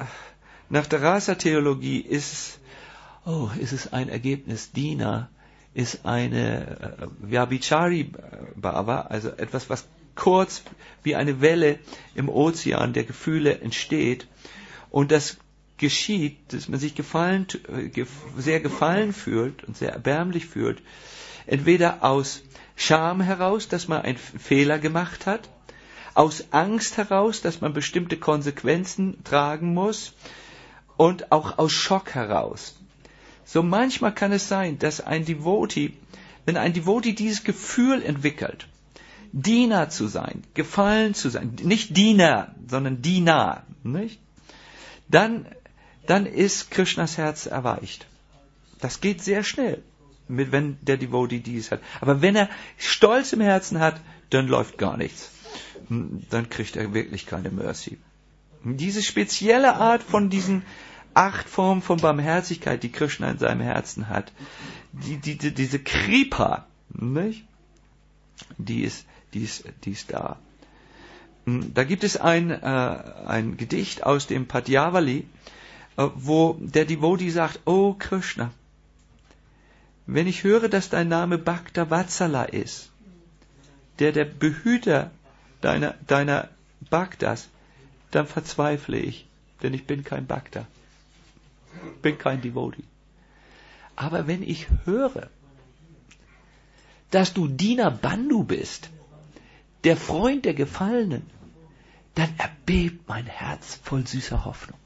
nach der Rasa-Theologie ist es ein Ergebnis, Diener, ist eine Vyabhichari Bhava, also etwas, was kurz wie eine Welle im Ozean der Gefühle entsteht. Und das geschieht, dass man sich sehr gefallen fühlt und sehr erbärmlich fühlt, entweder aus Scham heraus, dass man einen Fehler gemacht hat, aus Angst heraus, dass man bestimmte Konsequenzen tragen muss, und auch aus Schock heraus. So manchmal kann es sein, dass wenn ein Devotee dieses Gefühl entwickelt, Diener zu sein, gefallen zu sein, nicht Diener, sondern Diener, nicht? Dann ist Krishnas Herz erweicht. Das geht sehr schnell, wenn der Devotee dies hat. Aber wenn er Stolz im Herzen hat, dann läuft gar nichts. Dann kriegt er wirklich keine Mercy. Diese spezielle Art von diesen 8 Formen von Barmherzigkeit, die Krishna in seinem Herzen hat, diese Kripa, nicht? Die ist da. Da gibt es ein Gedicht aus dem Padyavali, wo der Devotee sagt: Oh Krishna, wenn ich höre, dass dein Name Bhakta Vatsala ist, der Behüter deiner Bhaktas, dann verzweifle ich, denn ich bin kein Bhakta, bin kein Devotee. Aber wenn ich höre, dass du Dina Bandhu bist, der Freund der Gefallenen, dann erbebt mein Herz voll süßer Hoffnung.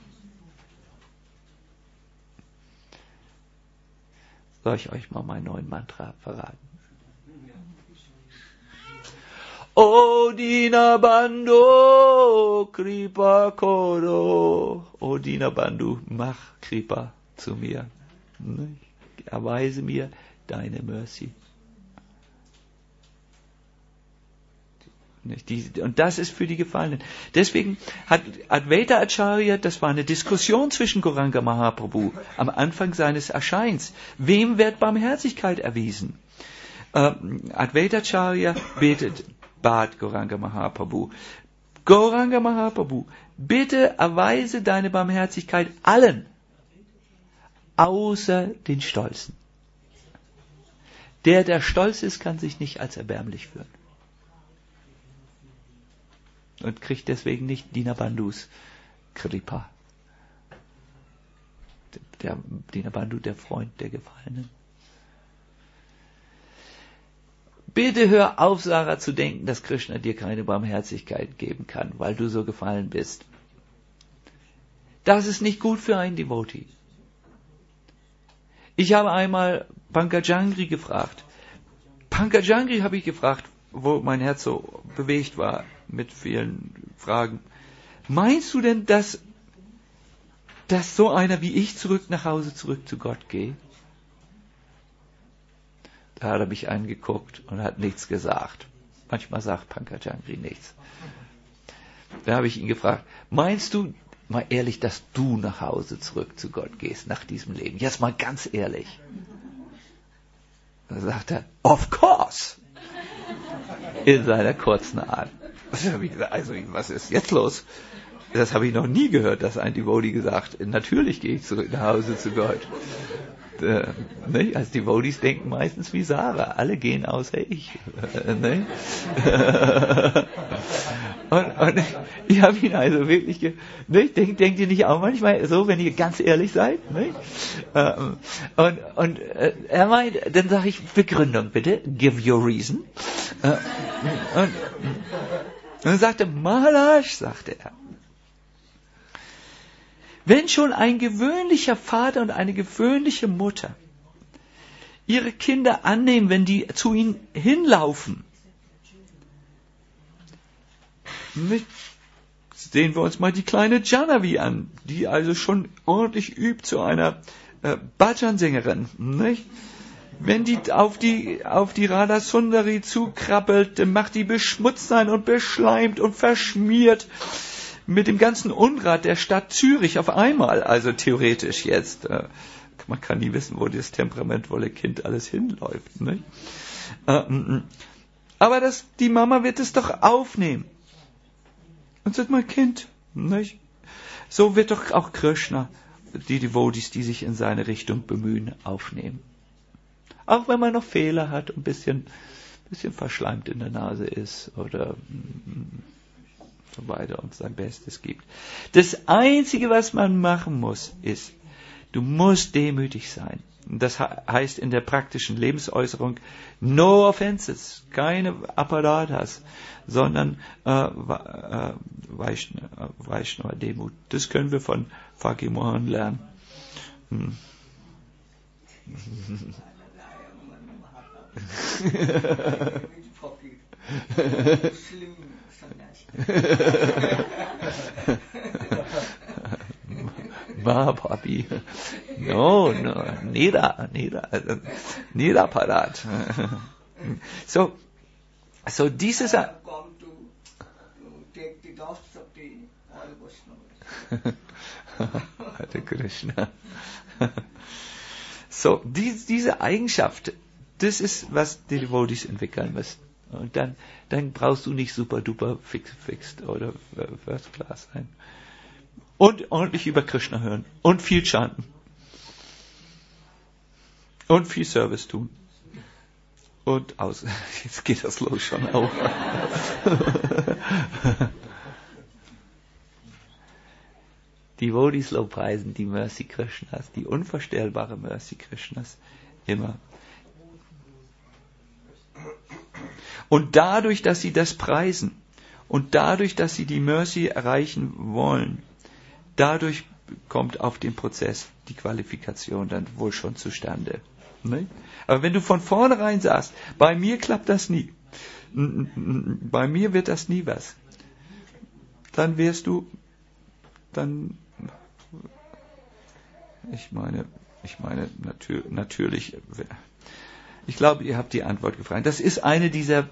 Soll ich euch mal meinen neuen Mantra verraten? O Dina Bandhu, Kripa Koro. O Dina Bandhu, mach Kripa zu mir. Erweise mir deine Mercy. Und das ist für die Gefallenen. Deswegen hat Advaita Acharya, das war eine Diskussion zwischen Gauranga Mahaprabhu am Anfang seines Erscheins. Wem wird Barmherzigkeit erwiesen? Advaita Acharya bat Gauranga Mahaprabhu: Gauranga Mahaprabhu, bitte erweise deine Barmherzigkeit allen, außer den Stolzen. Der stolz ist, kann sich nicht als erbärmlich führen. Und kriegt deswegen nicht Dina Bandhus Kripa. Der Dina Bandhu, der Freund der Gefallenen. Bitte hör auf, Sarah, zu denken, dass Krishna dir keine Barmherzigkeit geben kann, weil du so gefallen bist. Das ist nicht gut für einen Devotee. Ich habe einmal Pankajangri gefragt. Pankajangri habe ich gefragt, wo mein Herz so bewegt war mit vielen Fragen. Meinst du denn, dass so einer wie ich zurück zu Gott gehe? Da hat er mich angeguckt und hat nichts gesagt. Manchmal sagt Pankajangri nichts. Da habe ich ihn gefragt: Meinst du, mal ehrlich, dass du nach Hause zurück zu Gott gehst nach diesem Leben? Jetzt mal ganz ehrlich. Da sagt er: Of course! In seiner kurzen Art. Also, was ist jetzt los? Das habe ich noch nie gehört, dass ein Devotee gesagt: Natürlich gehe ich zurück nach Hause zu Gott. Also Devotees denken meistens wie Sarah, alle gehen außer ich. Und ich habe ihn also wirklich, denkt ihr nicht auch manchmal so, wenn ihr ganz ehrlich seid? Und er meint, dann sage ich: Begründung bitte, give your reason. Und dann sagte Maharaj, sagte er, wenn schon ein gewöhnlicher Vater und eine gewöhnliche Mutter ihre Kinder annehmen, wenn die zu ihnen hinlaufen, sehen wir uns mal die kleine Jahnavi an, die also schon ordentlich übt zu einer Bhajan-Sängerin, nicht? Wenn die auf die Radha Sundari zukrabbelt, dann macht die beschmutzt sein und beschleimt und verschmiert mit dem ganzen Unrat der Stadt Zürich auf einmal, also theoretisch jetzt. Man kann nie wissen, wo das temperamentvolle Kind alles hinläuft. Nicht? Aber die Mama wird es doch aufnehmen. Und sagt: Mein Kind, nicht? So wird doch auch Krishna die Devotees, die sich in seine Richtung bemühen, aufnehmen. Auch wenn man noch Fehler hat und ein bisschen verschleimt in der Nase ist oder so weiter und sein Bestes gibt. Das Einzige, was man machen muss, ist, du musst demütig sein. Das heißt in der praktischen Lebensäußerung, no offenses, keine Apparatas, sondern Vaishnava Demut. Das können wir von Fakir Mohan lernen. Mahapapi. No, Nida Parat. So dieses come to take the ghosts of the all Vaishnavas. Hare Krishna. So, diese Eigenschaft, das ist, was die Devotees entwickeln müssen. Und dann brauchst du nicht super duper fixed oder First Class sein. Und ordentlich über Krishna hören. Und viel chanten. Und viel Service tun. Und jetzt geht das los schon auf. Die Devotees lobpreisen die Mercy Krishnas, die unvorstellbare Mercy Krishnas, immer. Und dadurch, dass sie das preisen und dadurch, dass sie die Mercy erreichen wollen, dadurch kommt auf den Prozess die Qualifikation dann wohl schon zustande. Ne? Aber wenn du von vornherein sagst, bei mir klappt das nie, bei mir wird das nie was, dann ich meine natürlich, ich glaube, ihr habt die Antwort gefragt. Das ist eine dieser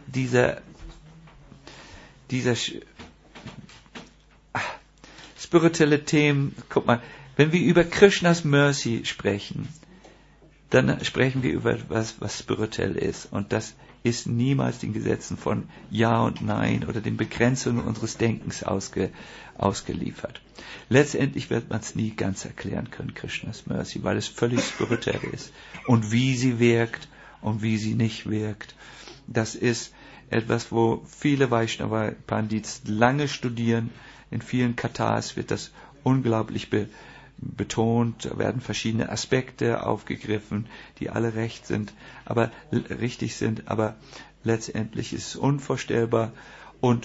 spirituelle Themen. Guck mal, wenn wir über Krishnas Mercy sprechen, dann sprechen wir über was spirituell ist. Und das ist niemals den Gesetzen von Ja und Nein oder den Begrenzungen unseres Denkens ausgeliefert. Letztendlich wird man es nie ganz erklären können, Krishnas Mercy, weil es völlig spirituell ist. Und wie sie wirkt und wie sie nicht wirkt, das ist etwas, wo viele Vaishnava Pandits lange studieren. In vielen Kathas wird das unglaublich betont, da werden verschiedene Aspekte aufgegriffen, die alle richtig sind, aber letztendlich ist es unvorstellbar und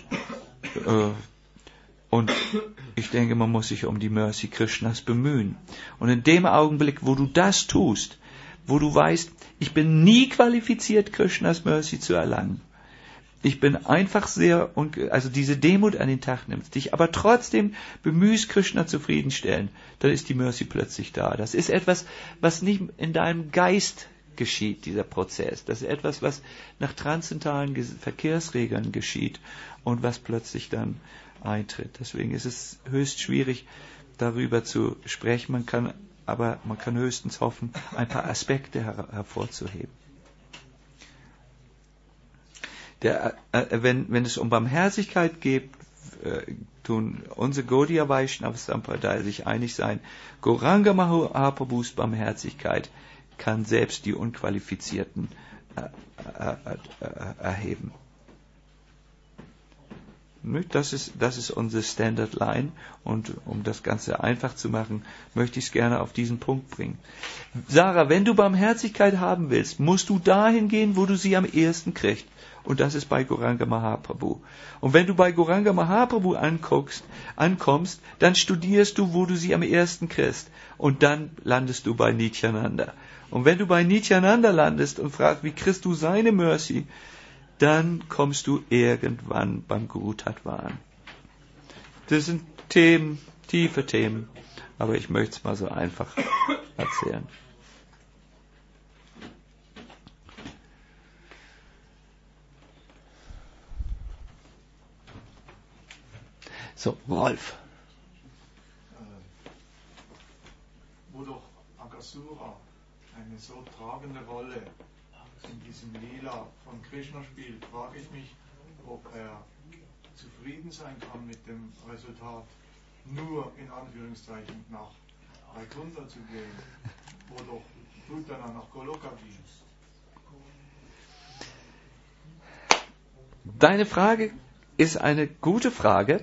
ich denke, man muss sich um die Mercy Krishnas bemühen. Und in dem Augenblick, wo du das tust, wo du weißt, ich bin nie qualifiziert, Krishnas Mercy zu erlangen, ich bin einfach also diese Demut an den Tag nimmst, dich aber trotzdem bemühst, Krishna zufriedenstellen, dann ist die Mercy plötzlich da. Das ist etwas, was nicht in deinem Geist geschieht, dieser Prozess. Das ist etwas, was nach transzendentalen Verkehrsregeln geschieht und was plötzlich dann eintritt. Deswegen ist es höchst schwierig, darüber zu sprechen. Man kann höchstens hoffen, ein paar Aspekte hervorzuheben. Wenn es um Barmherzigkeit geht, tun unsere Gaudiya Vaishnava Sampradaya sich einig sein, Gauranga Mahaprabhus Barmherzigkeit kann selbst die Unqualifizierten erheben. Das ist unsere Standard Line und um das Ganze einfach zu machen, möchte ich es gerne auf diesen Punkt bringen. Sarah, wenn du Barmherzigkeit haben willst, musst du dahin gehen, wo du sie am ehesten kriegst. Und das ist bei Gauranga Mahaprabhu. Und wenn du bei Gauranga Mahaprabhu ankommst, dann studierst du, wo du sie am ersten kriegst. Und dann landest du bei Nityananda. Und wenn du bei Nityananda landest und fragst, wie kriegst du seine Mercy, dann kommst du irgendwann beim Guru Tattva an. Das sind Themen, tiefe Themen, aber ich möchte es mal so einfach erzählen. So, Wolf. Wo doch Aghasura eine so tragende Rolle in diesem Lila von Krishna spielt, frage ich mich, ob er zufrieden sein kann mit dem Resultat, nur in Anführungszeichen nach Vaikuntha zu gehen, wo doch Putana nach Goloka ging. Deine Frage ist eine gute Frage,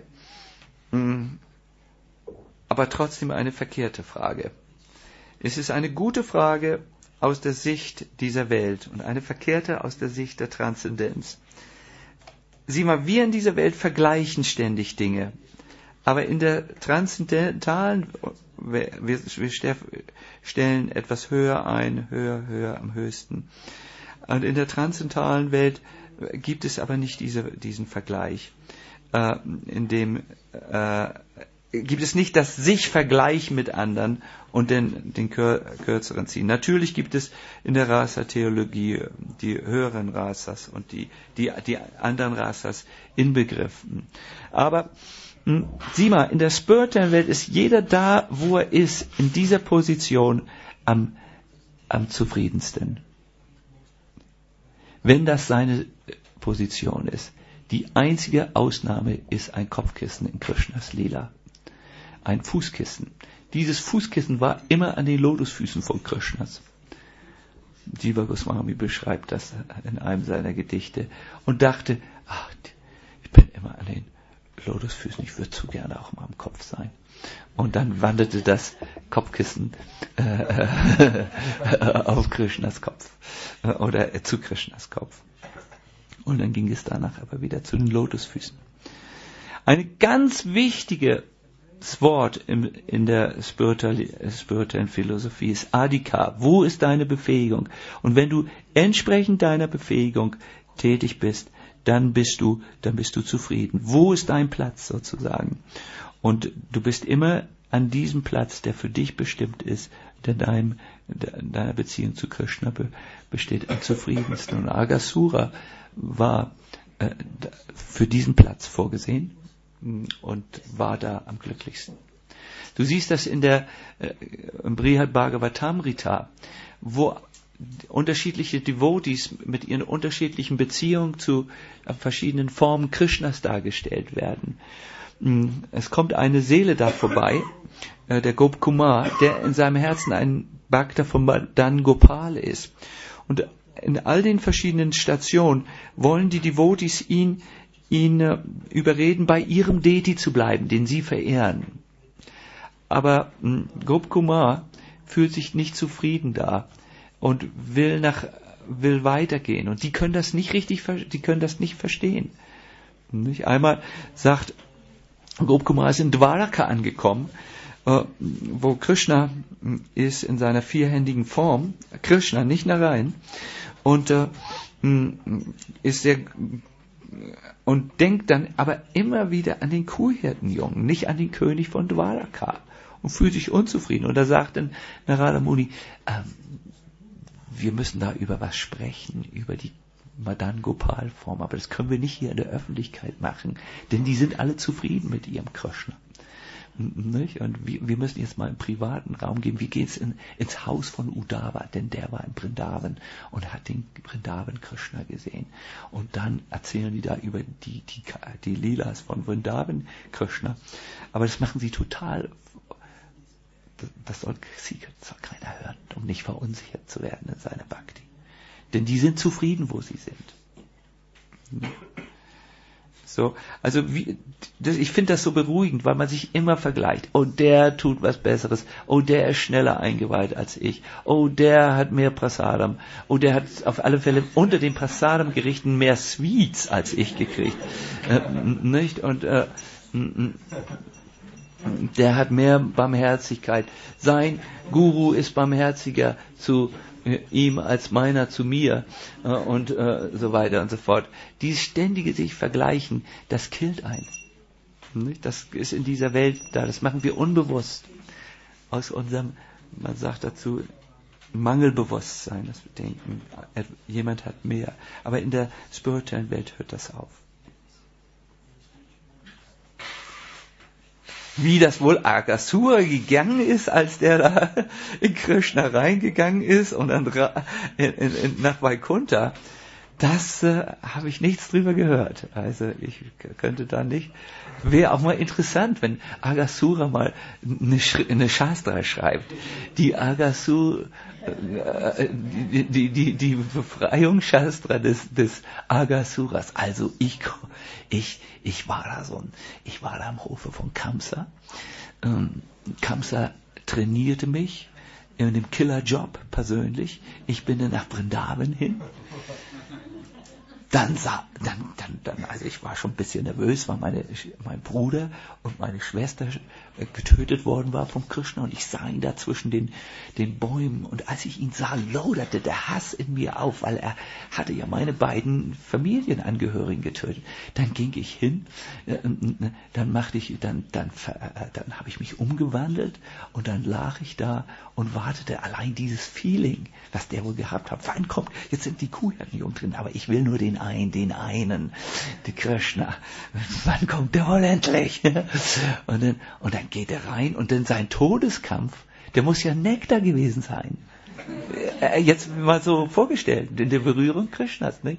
aber trotzdem eine verkehrte Frage. Es ist eine gute Frage aus der Sicht dieser Welt und eine verkehrte aus der Sicht der Transzendenz. Sieh mal, wir in dieser Welt vergleichen ständig Dinge, aber in der transzendentalen, wir stellen etwas höher ein, höher, am höchsten. Und in der transzendentalen Welt gibt es aber nicht diesen Vergleich, in dem gibt es nicht das sich-Vergleich mit anderen und den kürzeren ziehen. Natürlich gibt es in der Rasa-Theologie die höheren Rasas und die anderen Rasas inbegriffen. Aber sieh mal, in der spirituellen Welt ist jeder da, wo er ist, in dieser Position am zufriedensten. Wenn das seine Position ist. Die einzige Ausnahme ist ein Kopfkissen in Krishnas Lila. Ein Fußkissen. Dieses Fußkissen war immer an den Lotusfüßen von Krishnas. Jiva Goswami beschreibt das in einem seiner Gedichte und dachte, ich bin immer an den Lotusfüßen, ich würde zu gerne auch mal am Kopf sein. Und dann wanderte das Kopfkissen auf Krishnas Kopf oder zu Krishnas Kopf. Und dann ging es danach aber wieder zu den Lotusfüßen. Eine ganz wichtige Wort in der spirituellen Philosophie ist Adhika. Wo ist deine Befähigung? Und wenn du entsprechend deiner Befähigung tätig bist, dann bist du zufrieden. Wo ist dein Platz sozusagen? Und du bist immer an diesem Platz, der für dich bestimmt ist, der deiner Beziehung zu Krishna besteht, am zufriedensten. Und Aghasura war für diesen Platz vorgesehen und war da am glücklichsten. Du siehst das im Brihad Bhagavatamrita, wo unterschiedliche Devotees mit ihren unterschiedlichen Beziehungen zu verschiedenen Formen Krishnas dargestellt werden. Es kommt eine Seele da vorbei, der Gop Kumar, der in seinem Herzen ein Bhakta von Madan Gopal ist. Und in all den verschiedenen Stationen wollen die Devotees ihn überreden, bei ihrem Deity zu bleiben, den sie verehren. Aber Gop Kumar fühlt sich nicht zufrieden da und will weitergehen. Und die können das nicht verstehen. Nicht? Einmal sagt Gop Kumar ist in Dwaraka angekommen, wo Krishna ist in seiner vierhändigen Form, Krishna, nicht Narayan, und ist sehr und denkt dann aber immer wieder an den Kuhhirtenjungen, nicht an den König von Dwaraka, und fühlt sich unzufrieden. Und da sagt dann Narada Muni, wir müssen da über was sprechen, über die Madan Gopal Form, aber das können wir nicht hier in der Öffentlichkeit machen, denn die sind alle zufrieden mit ihrem Krishna. Nicht? Und wir müssen jetzt mal im privaten Raum gehen. Wie geht's ins Haus von Uddhava? Denn der war in Vrindavan und hat den Vrindavan Krishna gesehen. Und dann erzählen die da über die Leelas von Vrindavan Krishna. Aber das machen sie total. Das soll keiner hören, um nicht verunsichert zu werden in seiner Bhakti. Denn die sind zufrieden, wo sie sind. So, also ich finde das so beruhigend, weil man sich immer vergleicht. Oh, der tut was Besseres. Oh, der ist schneller eingeweiht als ich. Oh, der hat mehr Prasadam. Oh, der hat auf alle Fälle unter den Prasadam-Gerichten mehr Sweets als ich gekriegt. Nicht? Und der hat mehr Barmherzigkeit. Sein Guru ist barmherziger zu ihm als meiner zu mir und so weiter und so fort. Dieses ständige sich vergleichen, das killt einen. Das ist in dieser Welt da, das machen wir unbewusst. Aus unserem, man sagt dazu, Mangelbewusstsein, dass wir denken, jemand hat mehr. Aber in der spirituellen Welt hört das auf. Wie das wohl Aghasura gegangen ist, als der da in Krishna reingegangen ist und dann nach Vaikuntha. Das habe ich nichts drüber gehört. Also ich könnte da nicht. Wäre auch mal interessant, wenn Aghasura mal eine Shastra schreibt. Die Aghasura, die Befreiungsshastra des Aghasuras. Also ich war da am Hofe von Kamsa. Kamsa trainierte mich in dem Killerjob persönlich. Ich bin dann nach Vrindavan hin. Dann, also ich war schon ein bisschen nervös, weil mein Bruder und meine Schwester getötet worden war vom Krishna und ich sah ihn da zwischen den Bäumen und als ich ihn sah, loderte der Hass in mir auf, weil er hatte ja meine beiden Familienangehörigen getötet. Dann ging ich hin, dann habe ich mich umgewandelt und dann lag ich da und wartete allein dieses Feeling, was der wohl gehabt hat. Wann kommt, jetzt sind die Kuhhirnjungen drin, aber ich will nur den einen, die Krishna. Wann kommt der wohl endlich? Und dann geht er rein und dann sein Todeskampf, der muss ja Nektar gewesen sein. Jetzt mal so vorgestellt, in der Berührung Krishnas, nicht?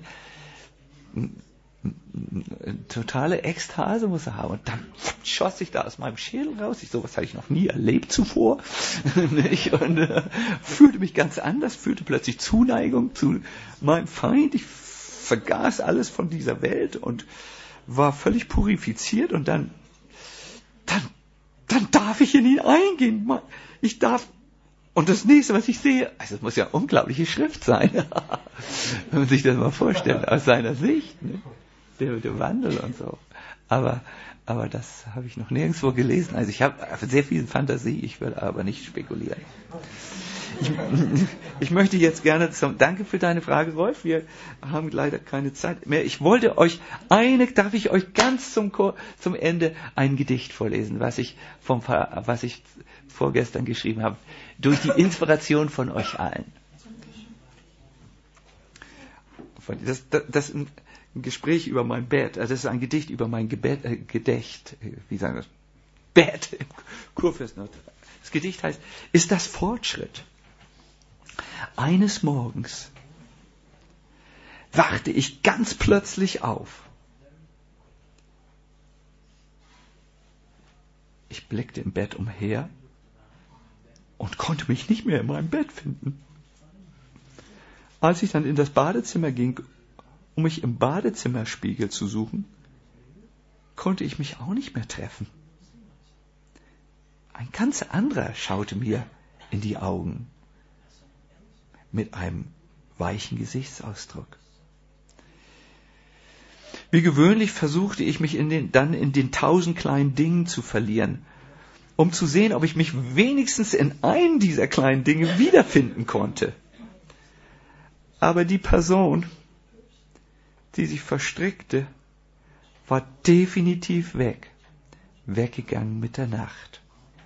Totale Ekstase muss er haben. Und dann schoss ich da aus meinem Schädel raus. Sowas habe ich noch nie erlebt zuvor. Nicht? Und fühlte mich ganz anders, fühlte plötzlich Zuneigung zu meinem Feind. Ich vergaß alles von dieser Welt und war völlig purifiziert und dann darf ich in ihn eingehen. Ich darf, und das nächste, was ich sehe, also es muss ja unglaubliche Schrift sein, wenn man sich das mal vorstellt, aus seiner Sicht, ne? Der Wandel und so. Aber das habe ich noch nirgendwo gelesen. Also ich habe sehr viel Fantasie, ich will aber nicht spekulieren. Ich möchte jetzt gerne danke für deine Frage, Rolf. Wir haben leider keine Zeit mehr. Darf ich euch ganz zum Ende ein Gedicht vorlesen, was ich vorgestern geschrieben habe, durch die Inspiration von euch allen. Das ist ein Gespräch über mein Bett, also das ist ein Gedicht über mein Gedächt, wie sagen wir das? Bett im Kurfürstenhotel. Das Gedicht heißt, ist das Fortschritt? Eines Morgens wachte ich ganz plötzlich auf. Ich blickte im Bett umher und konnte mich nicht mehr in meinem Bett finden. Als ich dann in das Badezimmer ging, um mich im Badezimmerspiegel zu suchen, konnte ich mich auch nicht mehr treffen. Ein ganz anderer schaute mir in die Augen mit einem weichen Gesichtsausdruck. Wie gewöhnlich versuchte ich mich dann in den 1000 kleinen Dingen zu verlieren, um zu sehen, ob ich mich wenigstens in einem dieser kleinen Dinge wiederfinden konnte. Aber die Person, die sich verstrickte, war definitiv weggegangen mit der Nacht.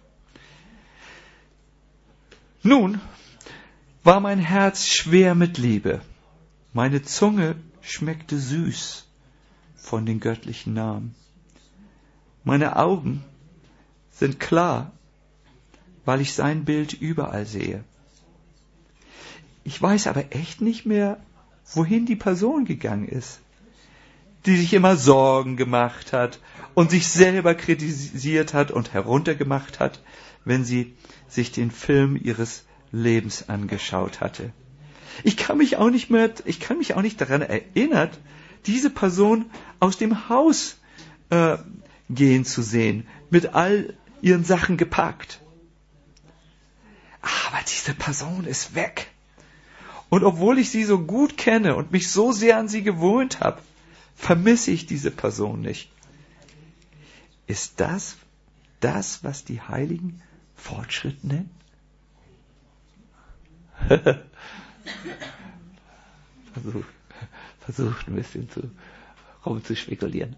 Nun war mein Herz schwer mit Liebe, meine Zunge schmeckte süß von den göttlichen Namen. Meine Augen sind klar, weil ich sein Bild überall sehe. Ich weiß aber echt nicht mehr, wohin die Person gegangen ist, die sich immer Sorgen gemacht hat und sich selber kritisiert hat und heruntergemacht hat, wenn sie sich den Film ihres Lebens angeschaut hatte. Ich kann mich auch nicht daran erinnern, diese Person aus dem Haus gehen zu sehen, mit all ihren Sachen gepackt. Aber diese Person ist weg. Und obwohl ich sie so gut kenne und mich so sehr an sie gewöhnt habe, vermisse ich diese Person nicht. Ist das, was die Heiligen Fortschritt nennen? Versucht ein bisschen rumzuspekulieren.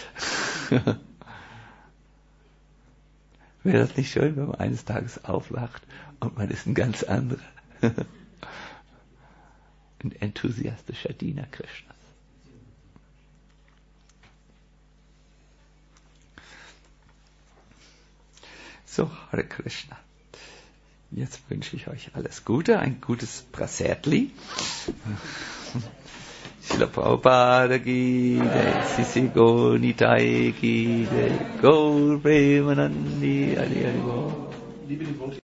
Wäre das nicht schön, wenn man eines Tages aufwacht und man ist ein ganz anderer, ein enthusiastischer Diener Krishnas. So, Hare Krishna. Jetzt wünsche ich euch alles Gute, ein gutes Prasetli. Srila Prabhupada ki jai, Sisi Gaur Nitai ki jai, Gaur Premanandi, Hari Hari Bol.